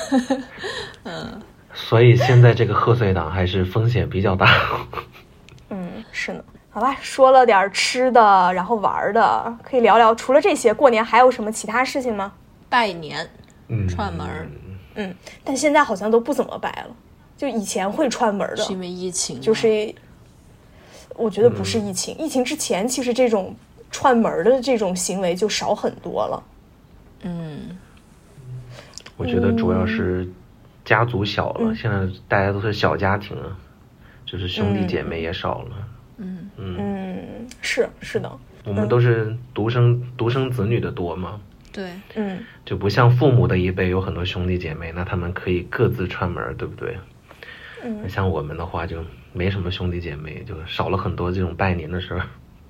所以现在这个贺岁档还是风险比较大。 是呢。好吧，说了点吃的，然后玩的，可以聊聊除了这些，过年还有什么其他事情吗？ 拜年，串门。 但现在好像都不怎么拜了，就以前会串门的， 是因为疫情吗？ 就是我觉得不是疫情，疫情之前其实这种串门的这种行为就少很多了。 我觉得主要是家族小了，现在大家都是小家庭了，就是兄弟姐妹也少了。 是的， 我们都是独生子女的多嘛。 对， 就不像父母的一辈有很多兄弟姐妹，那他们可以各自串门，对不对？像我们的话就没什么兄弟姐妹，就少了很多这种拜年的事儿。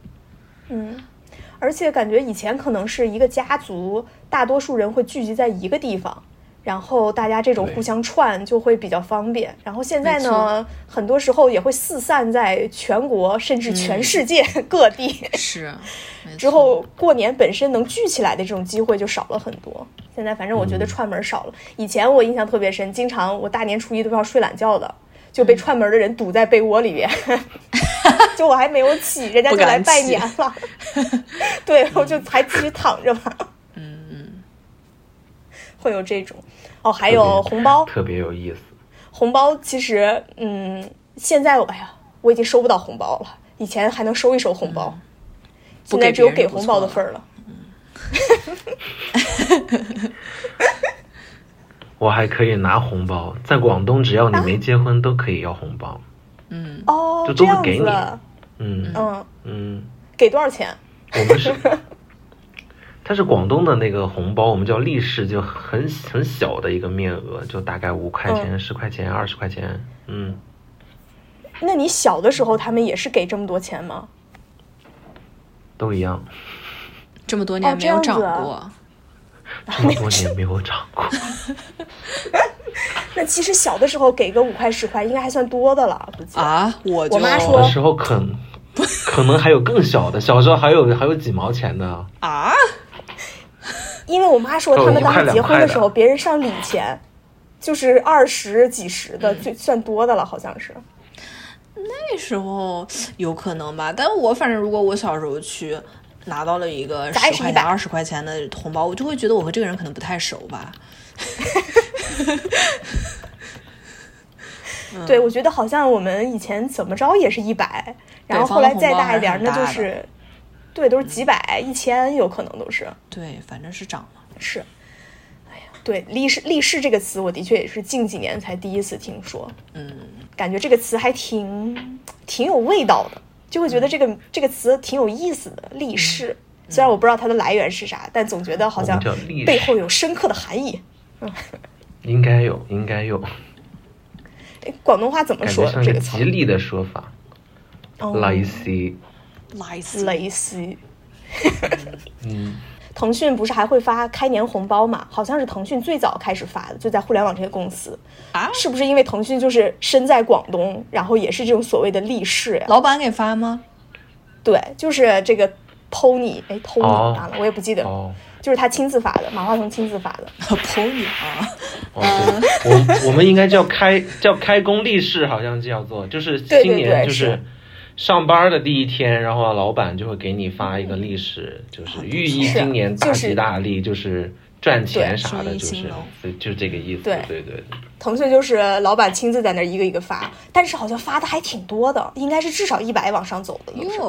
而且感觉以前可能是一个家族，大多数人会聚集在一个地方，然后大家这种互相串就会比较方便。然后现在呢，很多时候也会四散在全国甚至全世界各地。 是， 之后过年本身能聚起来的这种机会就少了很多。现在反正我觉得串门少了。以前我印象特别深，经常我大年初一都要睡懒觉的，就被串门的人堵在被窝里边。就我还没有起，人家就来拜年了。对，我就还继续躺着吧。会有这种还有红包， 特别有意思。 红包其实现在我已经收不到红包了，以前还能收一收红包，现在只有给红包的份儿了。 我还可以拿红包，在广东只要你没结婚都可以要红包。就都会给你。 给多少钱？ 我们是它是广东的那个红包，我们叫利是，就很小的一个面额，就大概5块钱、10块钱、20块钱。 那你小的时候他们也是给这么多钱吗？ 都一样。 这么多年没有涨过。 这么多年没有涨过。 那其实小的时候给个5块10块应该还算多的了，估计我妈说的时候可能还有更小的，小时候还有几毛钱的啊。 因为我妈说他们当时结婚的时候，别人上礼钱就是20几十的，最算多的了，好像是。 那时候有可能吧，但我反正如果我小时候去拿到了一个10块钱、20块钱的红包，我就会觉得我和这个人可能不太熟吧。 对，我觉得好像我们以前怎么着也是100，然后后来再大一点，那就是对，都是几百、1000，有可能都是。 对，反正是涨了。 是，哎呀，对，利是这个词，我的确也是近几年才第一次听说。感觉这个词还挺有味道的，就会觉得这个词挺有意思的。利是，虽然我不知道它的来源是啥，但总觉得好像背后有深刻的含义。 应该有。 广东话怎么说这个词？ 吉利的说法。利是。腾讯不是还会发开年红包嘛？好像是腾讯最早开始发的，就在互联网这些公司是不是因为腾讯就是身在广东，然后也是这种所谓的利是呀？ 老板给发吗？ 对，就是这个 Tony， 完了我也不记得，就是他亲自发的，马化腾亲自发的。 Tony 我们应该叫开工立誓，好像叫做，就是新年就是上班的第一天，然后老板就会给你发一个利是，就是寓意今年大吉大利，就是赚钱啥的，就是这个意思。对。 腾讯就是老板亲自在那一个一个发，但是好像发的还挺多的，应该是至少100往上走的。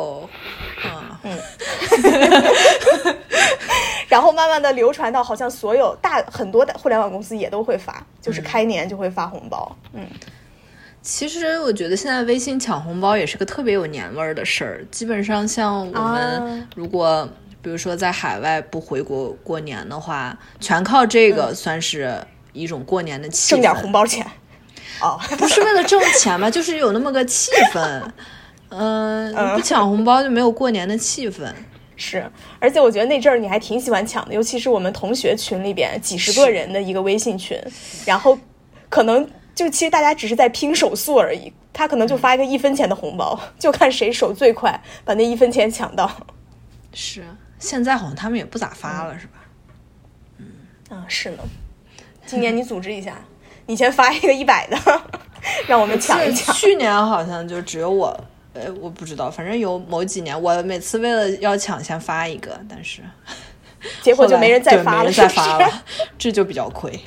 然后慢慢的流传到好像所有很多的互联网公司也都会发，就是开年就会发红包。 其实我觉得现在微信抢红包也是个特别有年味儿的事儿。基本上像我们如果比如说在海外不回国过年的话，全靠这个算是一种过年的气氛， 挣点红包钱。 不是为了挣钱嘛，就是有那么个气氛。你不抢红包就没有过年的气氛。 是，而且我觉得那阵儿你还挺喜欢抢的，尤其是我们同学群里边几十个人的一个微信群，然后可能就其实大家只是在拼手速而已，他可能就发一个1分钱的红包，就看谁手最快把那1分钱抢到。 是，现在好像他们也不咋发了，是吧？是呢。今年你组织一下，你先发一个100的，让我们抢一抢。 去年好像就只有我。我不知道，反正有某几年，我每次为了要抢先发一个，但是结果就没人再发了， 没人再发了，这就比较亏。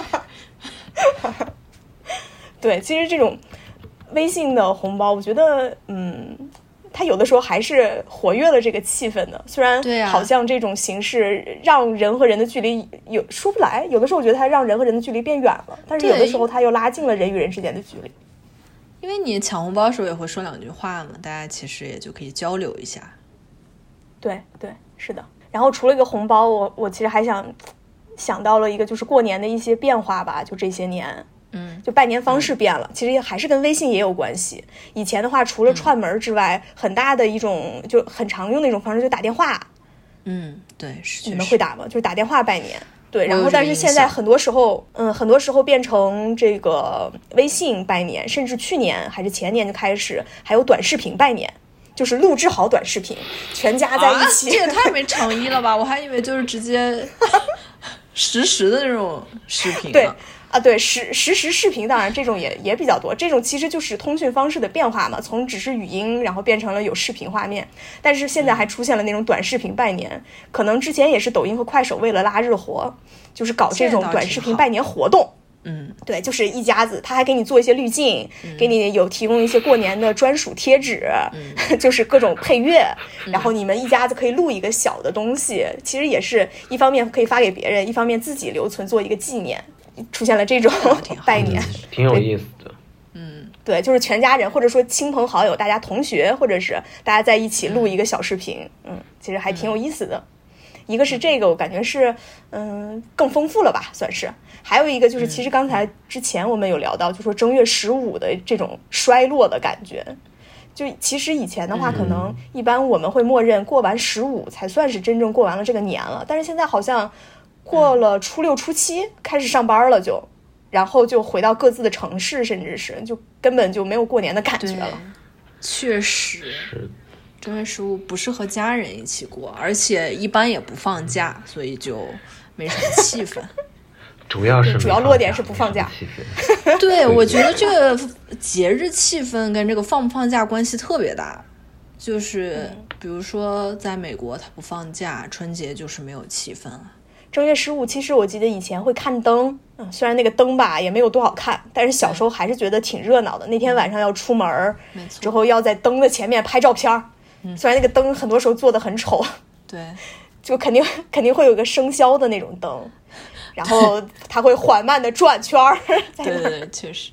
对，其实这种微信的红包，我觉得，它有的时候还是活跃了这个气氛的。虽然好像这种形式让人和人的距离说不来，有的时候我觉得它让人和人的距离变远了，但是有的时候它又拉近了人与人之间的距离。 因为你抢红包的时候也会说2句话嘛，大家其实也就可以交流一下。 对，是的。然后除了一个红包，我其实还想到了一个，就是过年的一些变化吧。就这些年，就拜年方式变了，其实还是跟微信也有关系。以前的话，除了串门之外，很大的一种就很常用的一种方式就打电话。 对，是。 你们会打吗？就是打电话拜年。对，然后但是现在很多时候变成这个微信拜年，甚至去年还是前年就开始还有短视频拜年，就是录制好短视频，全家在一起。 这也太没诚意了吧！我还以为就是直接实时的那种视频。 对，实时视频，当然这种也比较多。这种其实就是通讯方式的变化嘛，从只是语音，然后变成了有视频画面。但是现在还出现了那种短视频拜年，可能之前也是抖音和快手为了拉热活，就是搞这种短视频拜年活动。对，就是一家子，他还给你做一些滤镜，给你有提供一些过年的专属贴纸，就是各种配乐，然后你们一家子可以录一个小的东西，其实也是一方面可以发给别人，一方面自己留存做一个纪念。出现了这种拜年， 挺有意思的。 对，就是全家人或者说亲朋好友，大家同学或者是大家在一起录一个小视频，其实还挺有意思的。一个是这个，我感觉是更丰富了吧，算是。还有一个就是，其实刚才之前我们有聊到，就说正月15的这种衰落的感觉。就其实以前的话，可能一般我们会默认过完15才算是真正过完了这个年了，但是现在好像过了初6、初7开始上班了然后就回到各自的城市，甚至是就根本就没有过年的感觉了。 确实，正月15不是和家人一起过，而且一般也不放假，所以就没什么气氛。 主要落点是不放假。 对，我觉得这个节日气氛跟这个放不放假关系特别大。就是比如说在美国，它不放假，春节就是没有气氛了。 正月15，其实我记得以前会看灯，虽然那个灯吧也没有多好看，但是小时候还是觉得挺热闹的。那天晚上要出门，之后要在灯的前面拍照片，虽然那个灯很多时候做的很丑， 对， 就肯定会有个生肖的那种灯，然后它会缓慢的转圈儿。 对，确实，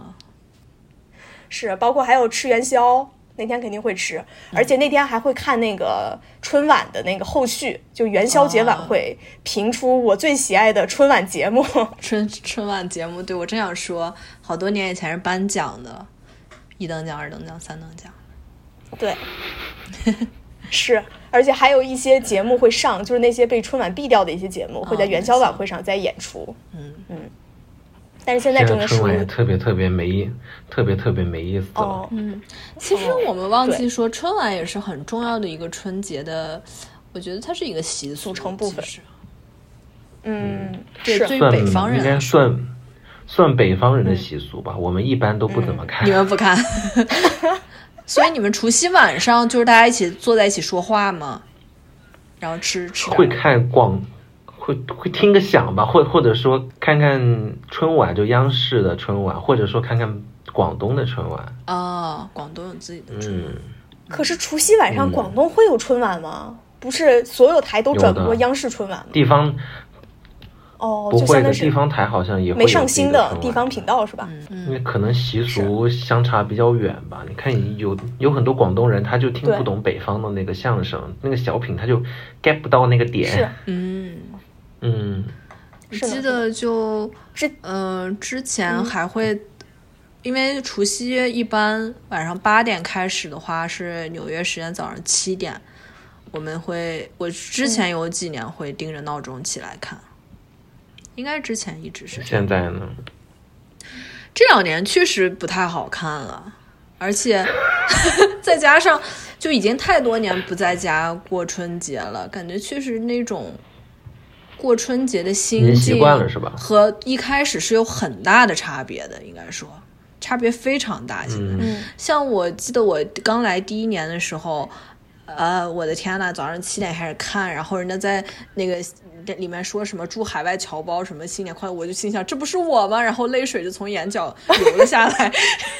是，包括还有吃元宵。那天肯定会吃，而且那天还会看那个春晚的那个后续，就元宵节晚会评出我最喜爱的春晚节目。 春晚节目，对，我正想说，好多年以前是颁奖的，1等奖、2等奖、3等奖。 对，是，而且还有一些节目会上，就是那些被春晚毙掉的一些节目，会在元宵晚会上再演出。但是现在正月15 也特别没意思了。 其实我们忘记说，春晚也是很重要的一个春节的，我觉得它是一个习俗组成部分。 对，对于北方人应该算北方人的习俗吧。我们一般都不怎么看。 你们不看？所以你们除夕晚上就是大家一起坐在一起说话吗？然后吃。 会看会听个响吧，或者说看看春晚，就央视的春晚，或者说看看广东的春晚。 广东有自己的春晚。 可是除夕晚上广东会有春晚吗？不是所有台都转播央视春晚吗？ 地方不会的，地方台好像也会有没上新的地方频道是吧？ 因为可能习俗相差比较远吧。你看有很多广东人，他就听不懂北方的那个相声，那个小品他就 get 不到那个点。 我记得就之前还会，因为除夕一般晚上8点开始的话，是纽约时间早上7点。 我之前有几年会盯着闹钟起来看，应该之前一直是。 现在呢？ 这2年确实不太好看了，而且再加上就已经太多年不在家过春节了，感觉确实那种过春节的心境习惯了是吧？ 和一开始是有很大的差别的，应该说差别非常大。现在，像我记得我刚来第1年的时候，我的天呐，早上7点开始看，然后人家在那个里面说什么祝海外侨胞什么新年快乐，我就心想这不是我吗？然后泪水就从眼角流了下来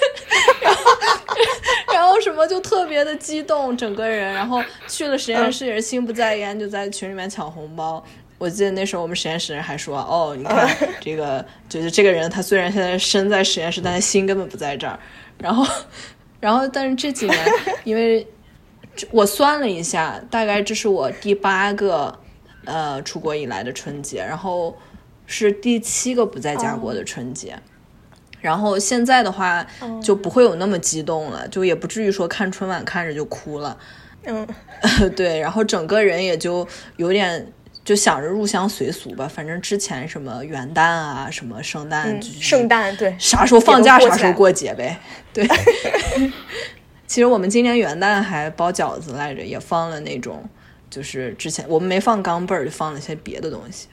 然后什么就特别的激动整个人，然后去了实验室也是心不在焉，就在群里面抢红包。我记得那时候我们实验室人还说，哦，你看这个就是这个人，他虽然现在身在实验室，但他心根本不在这儿。然后但是这几年，因为我算了一下，大概这是我第8个出国以来的春节，然后是第7个不在家过的春节。然后现在的话就不会有那么激动了，就也不至于说看春晚看着就哭了。对，然后整个人也就有点就想着入乡随俗吧，反正之前什么元旦啊，什么圣诞， 圣诞对， 啥时候放假啥时候过节呗。对，其实我们今年元旦还包饺子来着，也放了那种，就是之前我们没放钢镚儿，就放了些别的东西。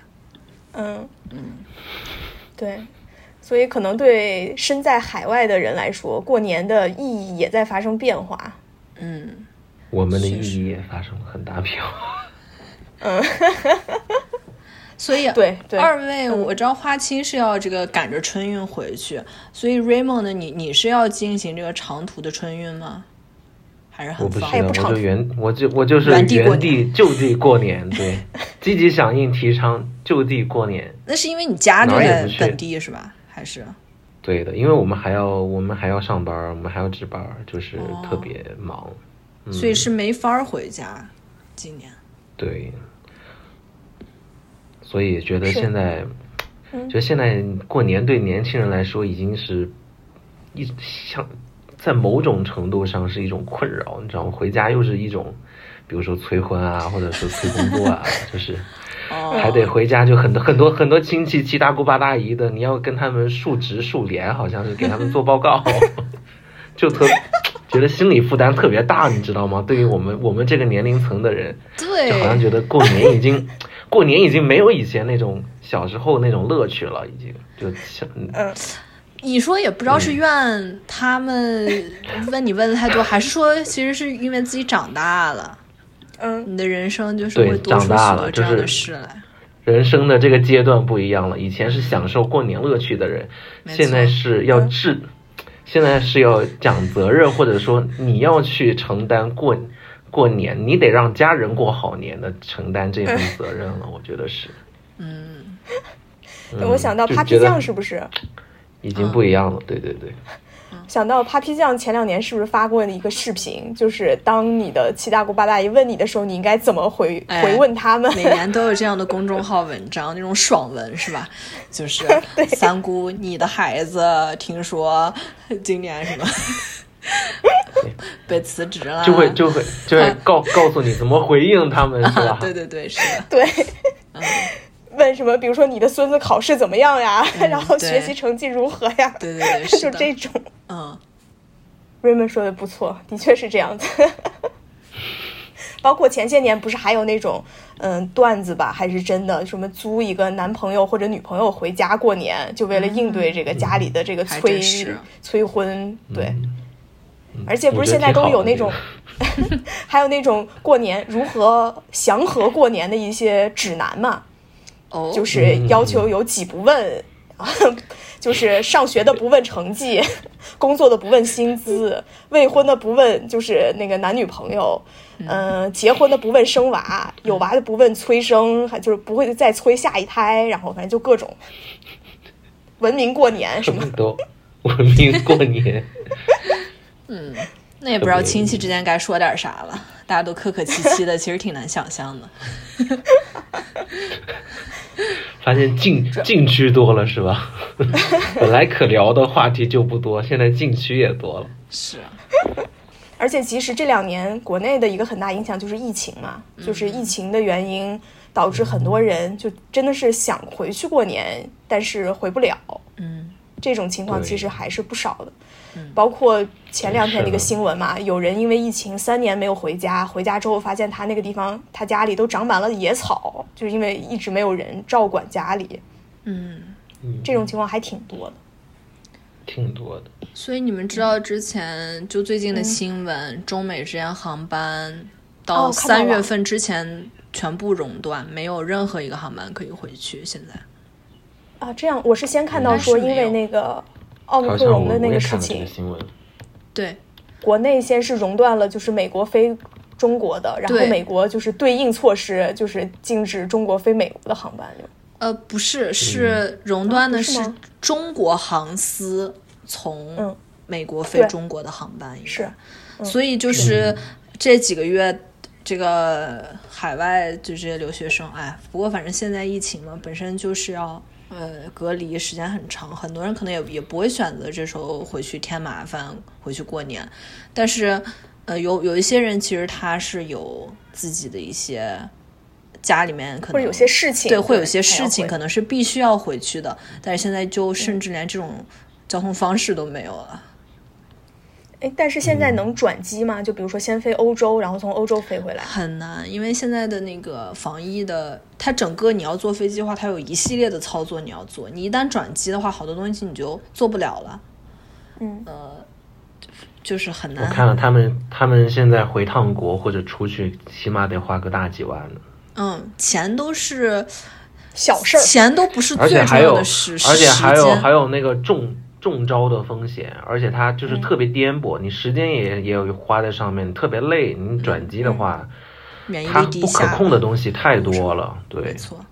对，所以可能对身在海外的人来说，过年的意义也在发生变化。 我们的意义也发生了很大变化。 所以对二位我知道花青是要这个赶着春运回去，所以 Raymond 呢，你是要进行这个长途的春运吗？还是很方便？ 我就是原地就地过年，对，积极响应提倡就地过年。 那是因为你家就在本地是吧？还是？ 对的，因为我们还要上班，我们还要值班，就是特别忙。 所以是没法回家今年。 对，所以觉得现在过年对年轻人来说已经是在某种程度上是一种困扰，你知道吗？回家又是一种，比如说催婚啊，或者说催工作啊，就是还得回家，就很多亲戚七大姑八大姨的，你要跟他们述职述联，好像是给他们做报告，就觉得心理负担特别大，你知道吗？对于我们这个年龄层的人， 对， 就好像觉得过年已经没有以前那种小时候那种乐趣了，已经就你说也不知道是怨他们问你问的太多，还是说其实是因为自己长大了，你的人生就是会多出许多这样的事来。 人生的这个阶段不一样了，以前是享受过年乐趣的人，现在是要现在是要讲责任，或者说你要去承担过年，你得让家人过好年的承担这份责任了，我觉得是。 我想到 Papi 酱是不是？ 已经不一样了，对对对。 想到 Papi 酱前2年是不是发过一个视频，就是当你的七大姑八大姨问你的时候，你应该怎么回问他们？ 每年都有这样的公众号文章，那种爽文是吧？就是三姑，你的孩子听说今年什么被辞职了， 就会告诉你怎么回应他们，是吧？ 对对对，是的， 对。问什么？比如说你的孙子考试怎么样呀？然后学习成绩如何呀？ 对对对， 就这种。Raymond 说的不错，的确是这样子。包括前些年不是还有那种段子吧，还是真的什么租一个男朋友或者女朋友回家过年，就为了应对这个家里的这个催婚，对。而且不是现在都有那种还有那种过年如何祥和过年的一些指南嘛，就是要求有几不问，就是上学的不问成绩，工作的不问薪资，未婚的不问就是那个男女朋友，结婚的不问生娃，有娃的不问催生，还就是不会再催下一胎，然后反正就各种文明过年什么都文明过年。 那也不知道亲戚之间该说点啥了，大家都客客气气的，其实挺难想象的。 发现禁区多了是吧？本来可聊的话题就不多，现在禁区也多了。 是。 而且其实这2年国内的一个很大影响就是疫情嘛，就是疫情的原因导致很多人就真的是想回去过年，但是回不了。这种情况其实还是不少的。包括前2天的一个新闻嘛，有人因为疫情3年没有回家，回家之后发现他那个地方他家里都长满了野草，就是因为一直没有人照管家里。这种情况还挺多的。 所以你们知道之前就最近的新闻，中美之间航班到3月份之前全部熔断，没有任何一个航班可以回去。现在这样我是先看到说因为那个奥密克戎的那个事情， 对， 国内先是熔断了就是美国飞中国的，然后美国就是对应措施就是禁止中国飞美国的航班。 不是，是熔断的是中国航司从美国飞中国的航班。 是， 所以就是这几个月这个海外就这些留学生，不过反正现在疫情嘛，本身就是要隔离时间很长，很多人可能也不会选择这时候回去添麻烦，回去过年。但是有一些人其实他是有自己的一些家里面可能会有些事情， 对，会有些事情可能是必须要回去的，但是现在就甚至连这种交通方式都没有了。 但是现在能转机吗？就比如说先飞欧洲，然后从欧洲飞回来。 很难，因为现在的那个防疫的，它整个你要坐飞机的话，它有一系列的操作你要做，你一旦转机的话，好多东西你就做不了了。就是很难。 我看了他们现在回趟国或者出去，起码得花个大几万呢。 钱都是小事儿， 钱都不是最重要的事， 而且还有那个中招的风险，而且它就是特别颠簸，你时间也花在上面，特别累。你转机的话，它不可控的东西太多了。对， 没错。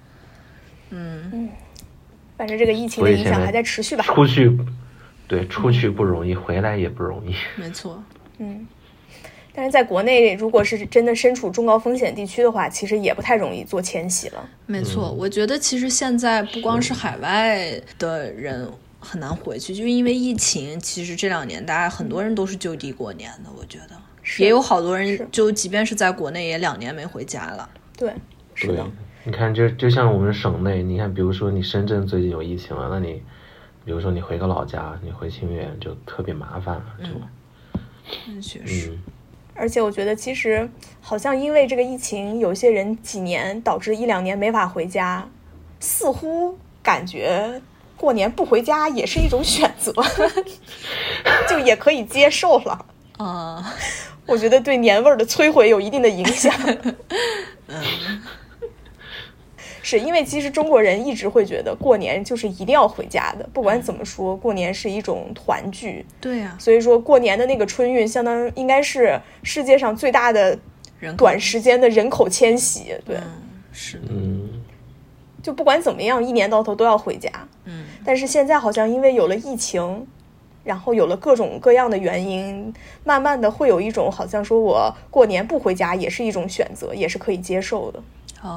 反正这个疫情的影响还在持续吧。 出去不容易，回来也不容易。 没错。 但是在国内，如果是真的身处中高风险地区的话，其实也不太容易做迁徙了。 没错，我觉得其实现在不光是海外的人很难回去，就因为疫情，其实这2年大家很多人都是就地过年的。我觉得也有好多人就即便是在国内也2年没回家了。 对，是的。 你看就像我们省内，你看比如说你深圳最近有疫情了，那你比如说你回个老家，你回清远就特别麻烦了。 确实。 而且我觉得其实好像因为这个疫情，有些人几年导致1-2年没法回家，似乎感觉过年不回家也是一种选择就也可以接受了。我觉得对年味儿的摧毁有一定的影响。是因为其实中国人一直会觉得过年就是一定要回家的，不管怎么说，过年是一种团聚。 对呀。 所以说过年的那个春运，相当应该是世界上最大的短时间的人口迁徙。对， 是的。 就不管怎么样，一年到头都要回家。但是现在好像因为有了疫情，然后有了各种各样的原因，慢慢的会有一种好像说我过年不回家也是一种选择，也是可以接受的。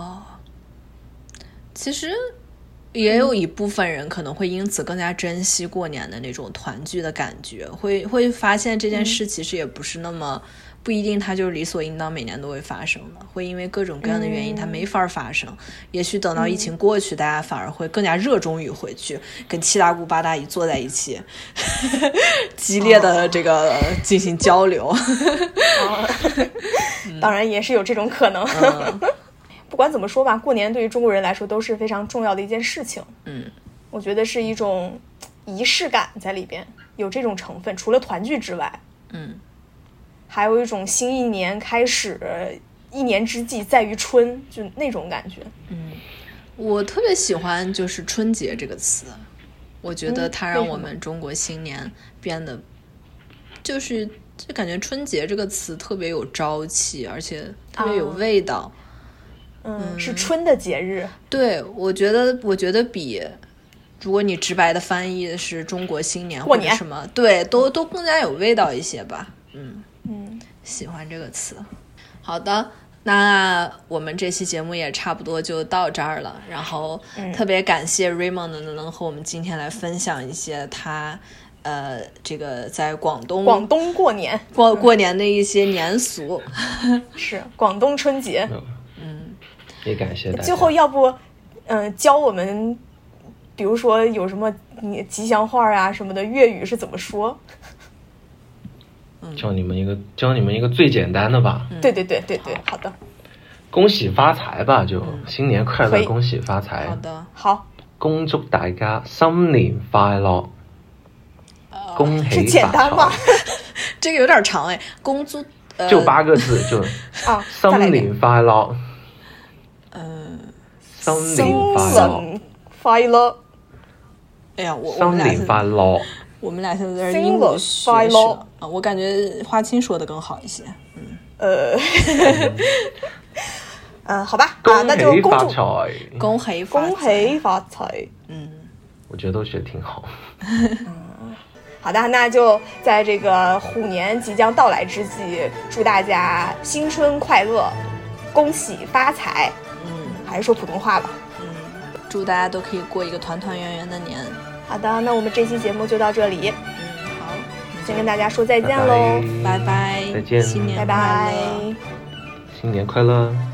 其实也有一部分人可能会因此更加珍惜过年的那种团聚的感觉，会发现这件事其实也不是那么不一定它就是理所应当每年都会发生的，会因为各种各样的原因它没法发生。也许等到疫情过去，大家反而会更加热衷于回去跟七大姑八大姨坐在一起激烈的这个进行交流。 当然也是有这种可能。不管怎么说吧，过年对于中国人来说都是非常重要的一件事情。我觉得是一种仪式感在里边，有这种成分。除了团聚之外，还有一种新一年开始，一年之计在于春，就那种感觉。 我特别喜欢就是春节这个词，我觉得它让我们中国新年变得就感觉春节这个词特别有朝气，而且特别有味道。 是春的节日。对， 我觉得比如果你直白的翻译是中国新年或者什么，对，都更加有味道一些吧。喜欢这个词。好的，那我们这期节目也差不多就到这儿了。然后特别感谢 Raymond 能和我们今天来分享一些他这个在广东过年过年的一些年俗， 是广东春节。 也感谢大家。 最后要不，教我们，比如说有什么吉祥话啊什么的，粤语是怎么说？ 教你们一个最简单的吧。 对，好的。 恭喜发财吧，就新年快乐，恭喜发财。 好的， 好。 恭祝大家新年快乐，恭喜发财。 是简单吗？ 这个有点长哎，恭祝就8个字就新年快乐。新年快乐。 哎呀，我新年快乐。 我们俩现在在英语学生啊，我感觉花青说的更好一些。 好吧，那就恭喜发财。 我觉得都学得挺好。 好的，那就在这个虎年即将到来之际，祝大家新春快乐，恭喜发财。还是说普通话吧。 祝大家都可以过一个团团圆圆的年。 好的，那我们这期节目就到这里。 好， 先跟大家说再见喽， 拜拜， 再见， 新年拜拜， 新年快乐。